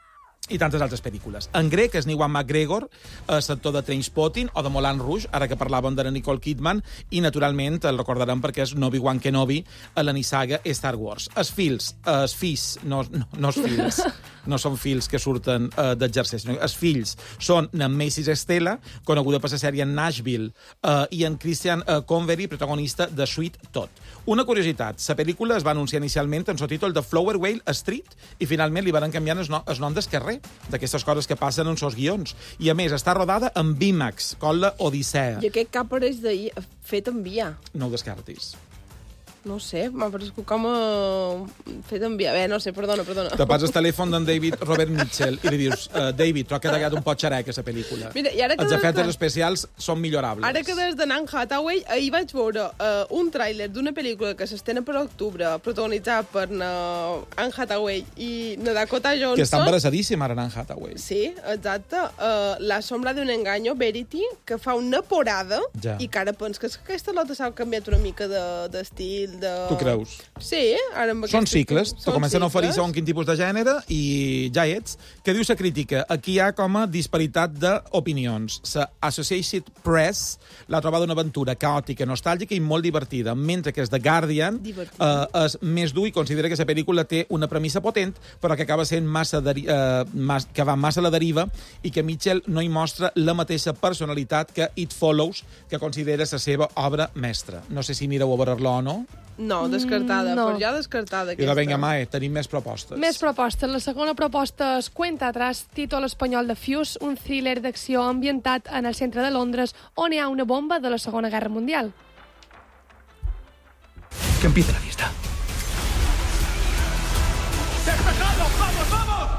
i tantes altres pel·lícules. En grec és Ewan McGregor, és actor de Trainspotting o de Moulin Rouge, ara que parlàvem de Nicole Kidman, i naturalment el recordaran perquè és Obi-Wan Kenobi a la nissaga Star Wars. Els fills, els fills, no, no, no els fills, no són fills que surten uh, d'exercici, sinó els fills són en Macy's Estela, coneguda per la sèrie Nashville, uh, i en Christian uh, Convery, protagonista de Sweet Tot. Una curiositat, la pel·lícula es va anunciar inicialment en el títol de Flower Whale Street i finalment li van canviar el, no, el nom del carrer, d'aquestes coses que passen en els guions. I a més, està rodada en Bimax, com la Odissea. I aquest cap pareix d'ahir fet en via. No ho descartis. No sé, m'ha paregut com a... fet en via. Bé, no sé, perdona, perdona. Te passa el telèfon d'en David Robert Mitchell i li dius, uh, David, tu has quedat un pot xerec, aquesta pel·lícula. Mira, i ara que Els des efectes de- especials són millorables. Ara que des de Anne Hathaway, ahir vaig veure uh, un tràiler d'una pel·lícula que s'estrena per octubre, protagonitzada per na Anne Hathaway i na Dakota Johnson. Que està embarassadíssima, ara, en Hathaway. Sí, exacte. Uh, La sombra d'un enganyo, Verity, que fa una porada Ja. i que ara pens que aquesta lota s'ha canviat una mica d'estil, de... Tu creus? Sí, ara amb Són aquesta- cicles, te són comencen a oferir cicles. segons quin tipus de gènere i ja ets. Què diu la crítica? Aquí hi ha com a disparitat d'opinions. La Associated Press l'ha trobat una aventura caòtica, nostàlgica i molt divertida, mentre que és The Guardian eh, és més dur i considera que la pel·lícula té una premissa potent, però que acaba sent massa deri eh, mas que va massa a la deriva i que Mitchell no hi mostra la mateixa personalitat que It Follows, que considera la seva obra mestra. No sé si anireu a veure-la o no. No, descartada, Mm, no. però ja descartada I aquesta. la vinga, Mae, tenim més propostes. Més propostes. La segona proposta és Cuenta atrás, títol espanyol de Fuse, un thriller d'acció ambientat en el centre de Londres, on hi ha una bomba de la Segona Guerra Mundial. Que empiece la fiesta. ¡Despejado! ¡Vamos, vamos!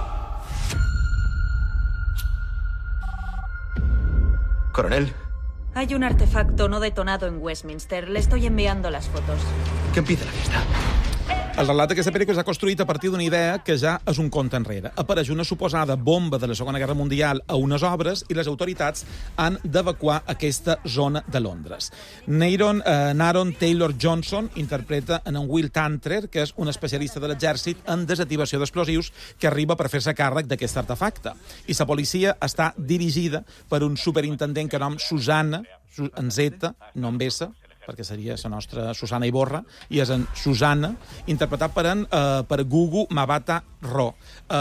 Coronel, Hay un artefacto no detonado en Westminster. Le estoy enviando las fotos. que empiece la fiesta. El relat d'aquesta pel·lícula s'ha construït a partir d'una idea que ja és un conte enrere. Apareix una suposada bomba de la Segona Guerra Mundial a unes obres i les autoritats han d'evacuar aquesta zona de Londres. Naron, eh, Naron Taylor Johnson interpreta en Will Tantrer, que és un especialista de l'exèrcit en desactivació d'explosius que arriba per fer-se càrrec d'aquest artefacte. I la policia està dirigida per un superintendent que nom Susanna, en Z, no en S, perquè seria la nostra Susana Iborra, i és en Susana, interpretat per, en, uh, per Gugu Mbatha-Raw.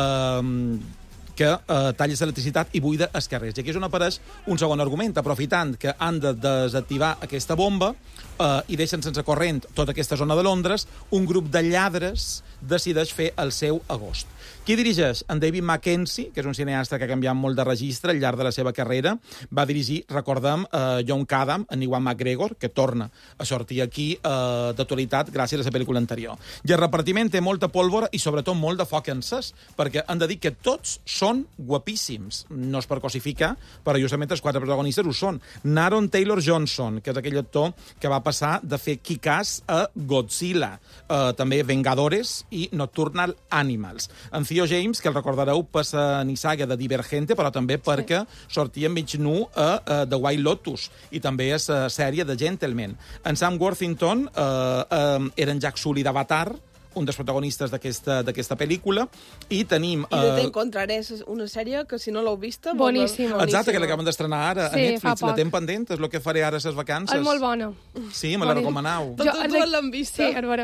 Uh, que eh, talla l'electricitat i buida els carrers. I aquí és on apareix un segon argument, aprofitant que han de desactivar aquesta bomba eh, i deixen sense corrent tota aquesta zona de Londres, un grup de lladres decideix fer el seu agost. Qui dirigeix? En David Mackenzie, que és un cineasta que ha canviat molt de registre al llarg de la seva carrera. Va dirigir, recordem, eh, John Cadam, en Iwan McGregor, que torna a sortir aquí eh, d'actualitat gràcies a la pel·lícula anterior. I el repartiment té molta pólvora i sobretot molt de foc encès, perquè han de dir que tots són guapíssims. No és per cosificar, però justament els quatre protagonistes ho són. Naron Taylor-Johnson, que és aquell actor que va passar de fer Kick-Ass a Godzilla, eh, també Vengadores i Nocturnal Animals. En Theo James, que el recordareu per la nissaga de Divergente, però també perquè sortia mig nu a, a The White Lotus i també a la sèrie de Gentleman. En Sam Worthington eh, eh, era en Jack Sully d'Avatar, un dels protagonistes d'aquesta pel·lícula, i tenim... I de Te encontraré una sèrie que, si no l'heu vista... Boníssima. Exacte, que l'acaben d'estrenar ara sí, a Netflix. La tenc pendent, és el que faré ara a les vacances. És molt bona. Sí, me la recomanau. Tots dues l'han vista. Sí, a veure.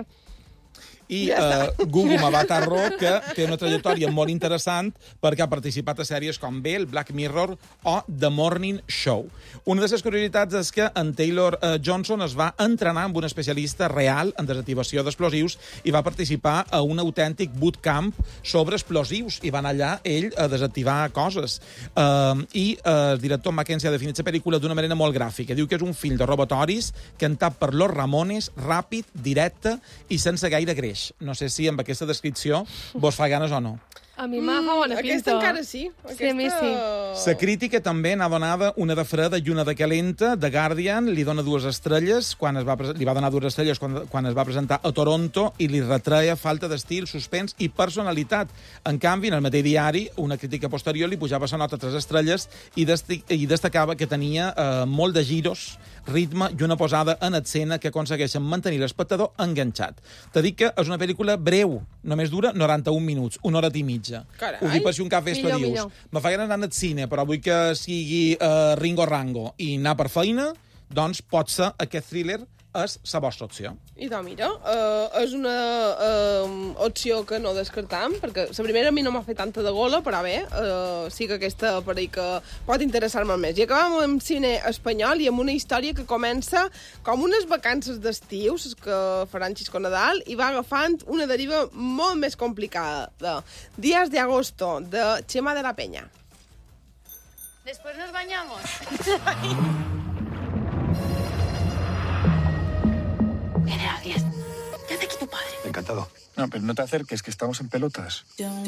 I uh, Gugu Mbatha-Raw, que té una trajectòria molt interessant perquè ha participat a sèries com Bell, Black Mirror o The Morning Show. Una de les curiositats és que en Taylor uh, Johnson es va entrenar amb un especialista real en desactivació d'explosius i va participar a un autèntic bootcamp sobre explosius i va anar allà ell a desactivar coses. Uh, I uh, el director Mackenzie ha definit la pel·lícula d'una manera molt gràfica. Diu que és un film de robatoris cantat per Los Ramones, ràpid, directe i sense gaire greix. No sé si amb aquesta descripció vos fa ganes o no. A mi m'ha fa bona pinta. Aquesta encara sí. Aquesta... Sí, a mi sí. La crítica també n'ha donada una de freda i una de calenta. The Guardian li dona dues estrelles, quan es va, li va donar dues estrelles quan, quan es va presentar a Toronto i li retreia falta d'estil, suspens i personalitat. En canvi, en el mateix diari, una crítica posterior li pujava la nota tres estrelles i, i destacava que tenia eh, molt de giros, ritme i una posada en escena que aconsegueixen mantenir l'espectador enganxat. T'he dit que és una pel·lícula breu, només dura noranta-un minuts, una hora i mitja. Carai. Ho dic per si un cap vespre dius, me fa ganes d'anar al cine, però vull que sigui uh, Ringo Rango i anar per feina, doncs pot ser aquest thriller és la vostra opció. I doncs mira, uh, és una uh, opció que no descartam, perquè la primera a mi no m'ha fet tanta de gola, però bé, uh, sí que aquesta per ahí que pot interessar-me més. I acabem amb cine espanyol i amb una història que comença com unes vacances d'estiu, que faran Xisco Nadal, i va agafant una deriva molt més complicada, de Días de Agosto, de Chema de la Peña. Después nos bañamos. General Díaz, ¿qué hace aquí tu padre? Encantado. No, pero no te acerques, que estamos en pelotas.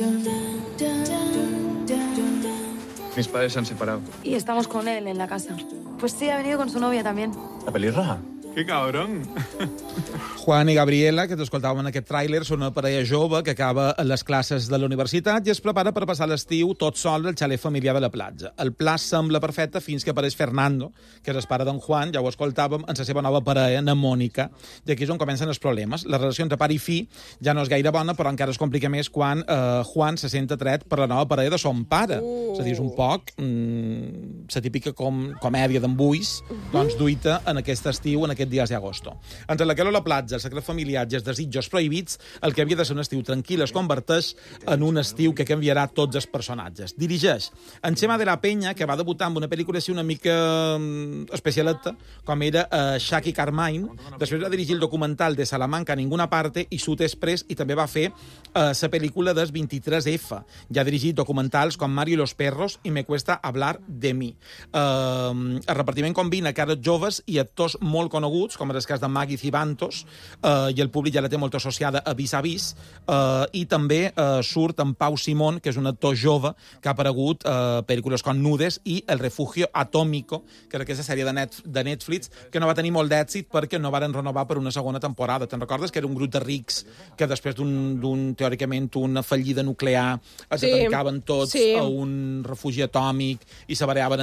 Mis padres se han separado. Y estamos con él en la casa. Pues sí, ha venido con su novia también. ¿La pelirroja? ¡Qué cabrón! Juan i Gabriela, que t'escoltàvem en aquest tràiler, són una parella jove que acaba les classes de la universitat i es prepara per passar l'estiu tot sol al xalet familiar de la platja. El pla sembla perfecte fins que apareix Fernando, que és el pare d'en Juan, ja ho escoltàvem, en la seva nova parella, en Mònica. I aquí és on comencen els problemes. La relació entre pare i fill ja no és gaire bona, però encara es complica més quan eh, Juan se sent atret per la nova parella de son pare. Uh. És a dir, és un poc mm, la típica com, comèdia d'embulls, uh -huh. doncs duita en aquest estiu, en aquest dies d'agosto. Entre la calor a la platja, el secret familiar i els desitjos prohibits, el que havia de ser un estiu tranquil es converteix en un estiu que canviarà tots els personatges. Dirigeix en Chema de la Peña, que va debutar amb una pel·lícula així una mica especialeta, com era uh, Shaki Carmine. Després va dirigir el documental de Salamanca a ninguna parte i Sud Express, i també va fer la uh, pel·lícula del vint-i-tres efa. Ja ha dirigit documentals com Mario y los perros i Me cuesta hablar de mi. Uh, el repartiment combina cares joves i actors molt coneguts, com és el cas de Maggie Cibantos, eh, i el públic ja la té molt associada a Vis a Vis, eh, i també eh, surt en Pau Simón, que és un actor jove que ha aparegut eh, pel·lícules com Nudes i El refugio atómico, que era aquesta sèrie de, net, de Netflix, que no va tenir molt d'èxit perquè no varen renovar per una segona temporada. Te'n recordes que era un grup de rics que després d'un, teòricament, una fallida nuclear es sí. tancaven tots sí. a un refugi atòmic i se bareaven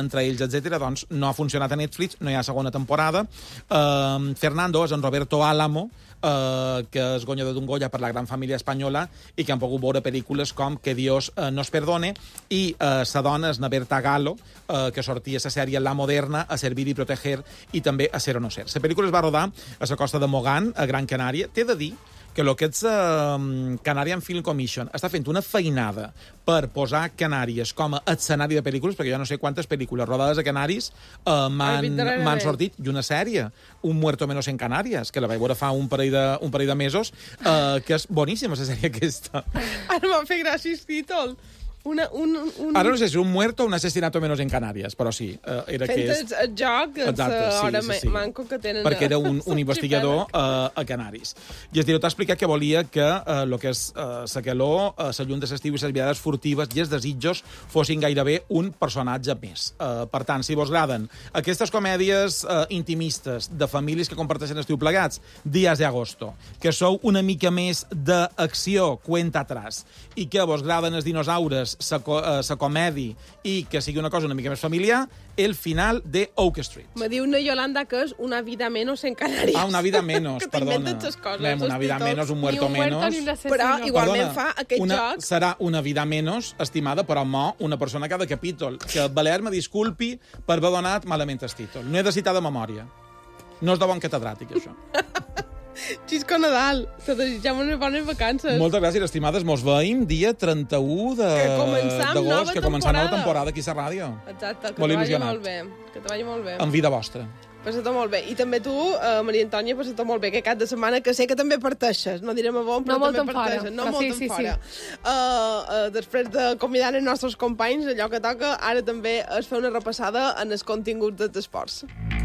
entre ells, etcètera, doncs no ha funcionat a Netflix, no hi ha segona temporada. Uh, Fernando és en Roberto Álamo, uh, que és guanyador d'un Goya per La gran família espanyola i que han pogut veure pel·lícules com Que Dios uh, nos perdone, i uh, sa dona és na Berta Galo, uh, que sortia a la sèrie La Moderna, A servir y proteger, i també A ser o no ser. La pel·lícula es va rodar a la costa de Mogán, a Gran Canària. T'he de dir que el que ets uh, Canadian Film Commission està fent una feinada per posar Canàries com a escenari de pel·lícules, perquè jo no sé quantes pel·lícules rodades a Canaris uh, m'han sortit, i una sèrie, Un muerto menos en Canàries, que la vaig veure fa un parell de, un parell de mesos, uh, que és boníssima, la sèrie aquesta. Ara m'ha fet gràcia el títol. Una, un, un... Ara no sé si un muerto o un asesinato menos en Canàries, però sí, uh, era Fent que és... Fent el joc, exacte, sí, hora sí, sí. manco que tenen... Perquè era un, un investigador uh, a Canaris. I el director ha explicat que volia que uh, lo que és uh, la calor, uh, la llum de l'estiu i les viades furtives i els desitjos fossin gairebé un personatge més. Uh, per tant, si vos agraden aquestes comèdies uh, intimistes de famílies que comparteixen estiu plegats, Días de agosto, que sou una mica més d'acció, cuenta atrás, i que vos agraden els dinosaures, la uh, comèdia, i que sigui una cosa una mica més familiar, El final de Oak Street. Me diu una Yolanda que és Una vida menos en Canàries. Ah, Una vida menos, que perdona. coses, Anem, una vida menos, un muerto un menos. Muerto, però igualment perdona, fa aquest una, joc... Serà una vida menos, estimada, però mo una persona cada capítol. Que Balear me disculpi per haver donat malament el títol. No he de citar de memòria. No és de bon catedràtic, això. Xisco Nadal, te desitjam unes bones vacances. Moltes gràcies, estimades. Mos veiem dia trenta-u d'agost, que començam nova temporada aquí a la ràdio. Exacte, que molt te vagi il·lusionat. molt bé. Que te vagi molt bé. En vida vostra. Passa-t'ho molt bé. I també tu, uh, Maria Antònia, passa-t'ho molt bé aquest cap de setmana, que sé que també parteixes. No direm a bon, però no també parteixes. No molt sí, en sí, fora. Sí. Uh, uh, després de convidar els nostres companys, allò que toca, ara també es fa una repassada en els continguts dels esports.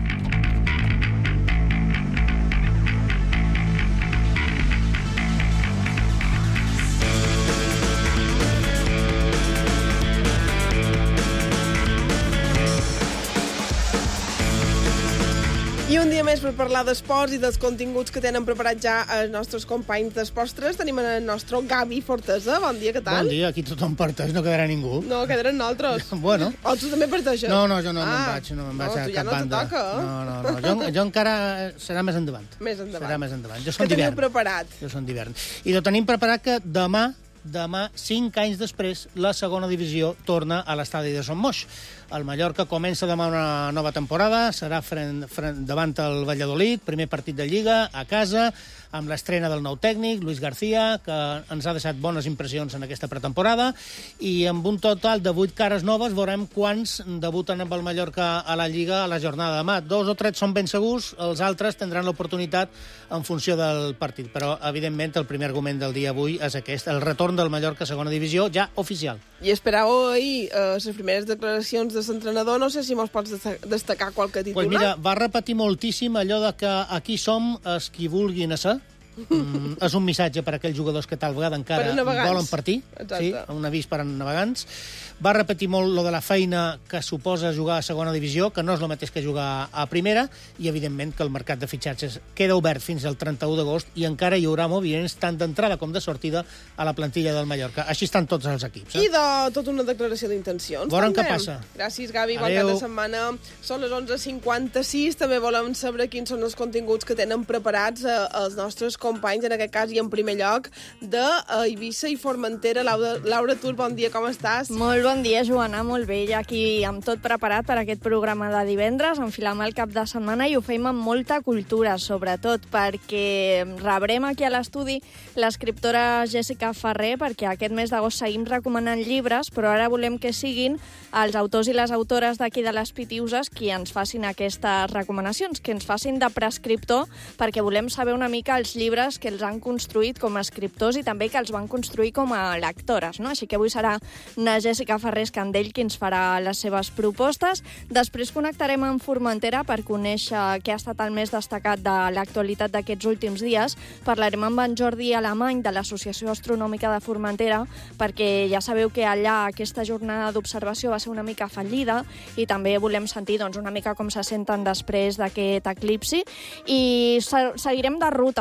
I un dia més per parlar d'esports i dels continguts que tenen preparats ja els nostres companys d'Esports tres. Tenim el nostre Gavi Fortesa. Bon dia, què tal? Bon dia, aquí tothom parteix, no quedarà ningú. No, quedaran nosaltres. Bueno. O tu també parteixes? No, no, jo no, ah, no me'n vaig, no me'n vaig no, a tu ja cap no banda. Toca, eh? No, no, no, jo, jo encara serà més endavant. Més endavant. Serà més endavant. Jo som d'hivern. Què teniu preparat? Jo som d'hivern. I ho tenim preparat que demà, demà, cinc anys després, la segona divisió torna a l'estadi de Son Moix. El Mallorca comença demà una nova temporada, serà frent, frent, davant el Valladolid, primer partit de Lliga, a casa, amb l'estrena del nou tècnic, Luis García, que ens ha deixat bones impressions en aquesta pretemporada, i amb un total de vuit cares noves veurem quants debuten amb el Mallorca a la Lliga a la jornada de demà. Dos o tres són ben segurs, els altres tindran l'oportunitat en funció del partit, però evidentment el primer argument del dia avui és aquest, el retorn del Mallorca a segona divisió ja oficial. I esperàveu ahir eh, les primeres declaracions de l'entrenador, no sé si mos pots destacar qualque titular. Pues mira, va repetir moltíssim allò de que aquí som els qui vulguin ser. Mm, és un missatge per a aquells jugadors que tal vegada encara volen partir. Exacte. Sí, un avís per a navegants. Va repetir molt lo de la feina que suposa jugar a segona divisió, que no és el mateix que jugar a primera, i evidentment que el mercat de fitxatges queda obert fins al trenta-u d'agost i encara hi haurà moviments tant d'entrada com de sortida a la plantilla del Mallorca. Així estan tots els equips. Eh? I de tota una declaració d'intencions. Veurem què passa. Gràcies, Gavi. Bon cap de setmana. Són les onze cinquanta-sis. També volem saber quins són els continguts que tenen preparats eh, els nostres companys, en aquest cas, i en primer lloc, d'Eivissa i Formentera. Laura, Laura Tur, bon dia, com estàs? Molt bon dia, Joana, molt bé. Ja aquí amb tot preparat per aquest programa de divendres, enfilem el cap de setmana i ho fem amb molta cultura, sobretot perquè rebrem aquí a l'estudi l'escriptora Jessica Ferrer, perquè aquest mes d'agost seguim recomanant llibres, però ara volem que siguin els autors i les autores d'aquí de les Pitiuses qui ens facin aquestes recomanacions, que ens facin de prescriptor, perquè volem saber una mica els llibres que els han construït com a escriptors i també que els van construir com a lectores, no? Així que avui serà una Jessica Ferrer Escandell qui ens farà les seves propostes. Després connectarem amb Formentera per conèixer què ha estat el més destacat de l'actualitat d'aquests últims dies. Parlarem amb en Jordi Alemany de l'Associació Astronòmica de Formentera, perquè ja sabeu que allà aquesta jornada d'observació va ser una mica fallida i també volem sentir doncs, una mica com se senten després d'aquest eclipsi. I seguirem de ruta amb en Raül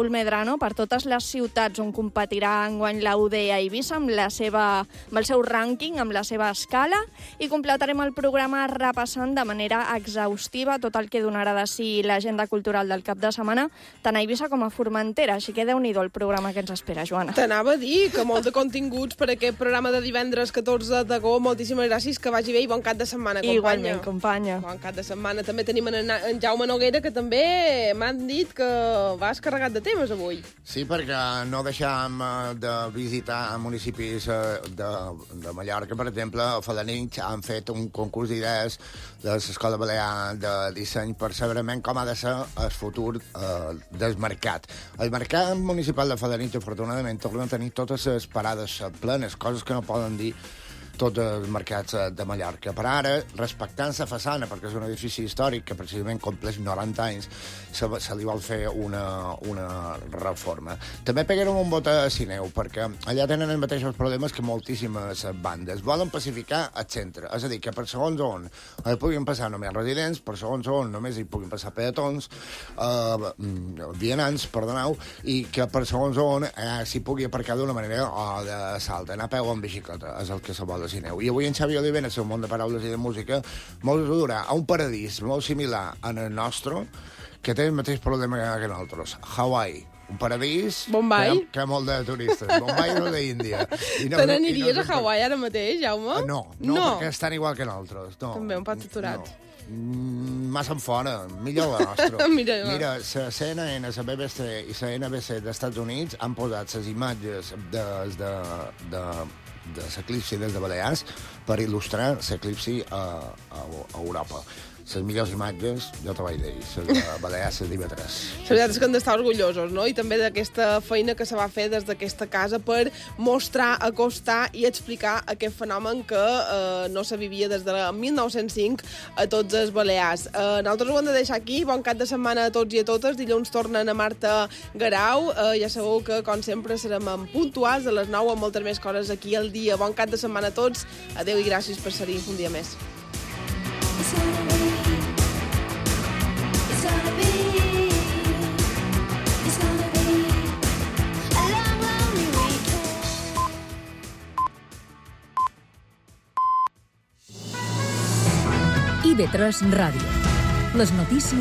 Raül Medrano per totes les ciutats on competirà enguany la U D a Eivissa amb, la seva, amb el seu rànquing, amb la seva escala, i completarem el programa repassant de manera exhaustiva tot el que donarà de si l'agenda cultural del cap de setmana, tant a Eivissa com a Formentera. Així que déu-n'hi-do el programa que ens espera, Joana. T'anava a dir que molt de continguts per aquest programa de divendres catorze d'agost. Moltíssimes gràcies, que vagi bé i bon cap de setmana, companya. Igualment, companya. Bon cap de setmana. També tenim en, en Jaume Noguera, que també m'han dit que vas carregat de temes avui. Sí, perquè no deixàvem de visitar municipis de, de Mallorca. Per exemple, a Felanitx han fet un concurs d'idees de l'Escola Balear de Disseny per saber com ha de ser el futur eh, del mercat. El mercat municipal de Felanitx, afortunadament, torna a tenir totes les parades plenes, coses que no poden dir tots els mercats de Mallorca. Per ara, respectant la façana, perquè és un edifici històric que precisament compleix noranta anys, se, se li vol fer una, una reforma. També pegarem un vot a Sineu, perquè allà tenen els mateixos problemes que moltíssimes bandes. Volen pacificar el centre, és a dir, que per segons on hi puguin passar només residents, per segons on només hi puguin passar peatons, eh, vianants, perdoneu, i que per segons on eh, s'hi pugui aparcar d'una manera o de salt, anar a peu o en bicicleta, és el que se vol de Sineu. I avui en Xavi Oliver, en el seu món de paraules i de música, molt us durà a un paradís molt similar al nostre, que té el mateix problema que nosaltres. Hawaii. Un paradís Bombay. Que, que ha molt de turistes. Bombay no d'Índia. No, Te n'aniries no, a Hawaii ara mateix, Jaume? Uh, no, no, no, perquè estan igual que nosaltres. No, també un pat aturat. No. Mm, massa en fora, millor la nostra. Mira, Mira, la C N N, la B B C i la N B C dels Estats Units han posat les imatges de, de, de, de l'eclipsi des de Balears per il·lustrar l'eclipsi a, a, a Europa. Les millors imatges, jo te vaig dir, les de Balears, les d'I V tres. La veritat és que hem d'estar orgullosos, no? I també d'aquesta feina que se va fer des d'aquesta casa per mostrar, acostar i explicar aquest fenomen que eh, no se vivia des de mil nou-cents cinc a tots els Balears. Eh, nosaltres ho hem de deixar aquí. Bon cap de setmana a tots i a totes. Dilluns tornen a Marta Garau. Eh, ja sabeu que, com sempre, serem puntuals a les nou amb moltes més coses aquí al dia. Bon cap de setmana a tots. Adéu i gràcies per ser-hi un dia més. I V tres Ràdio. Les notícies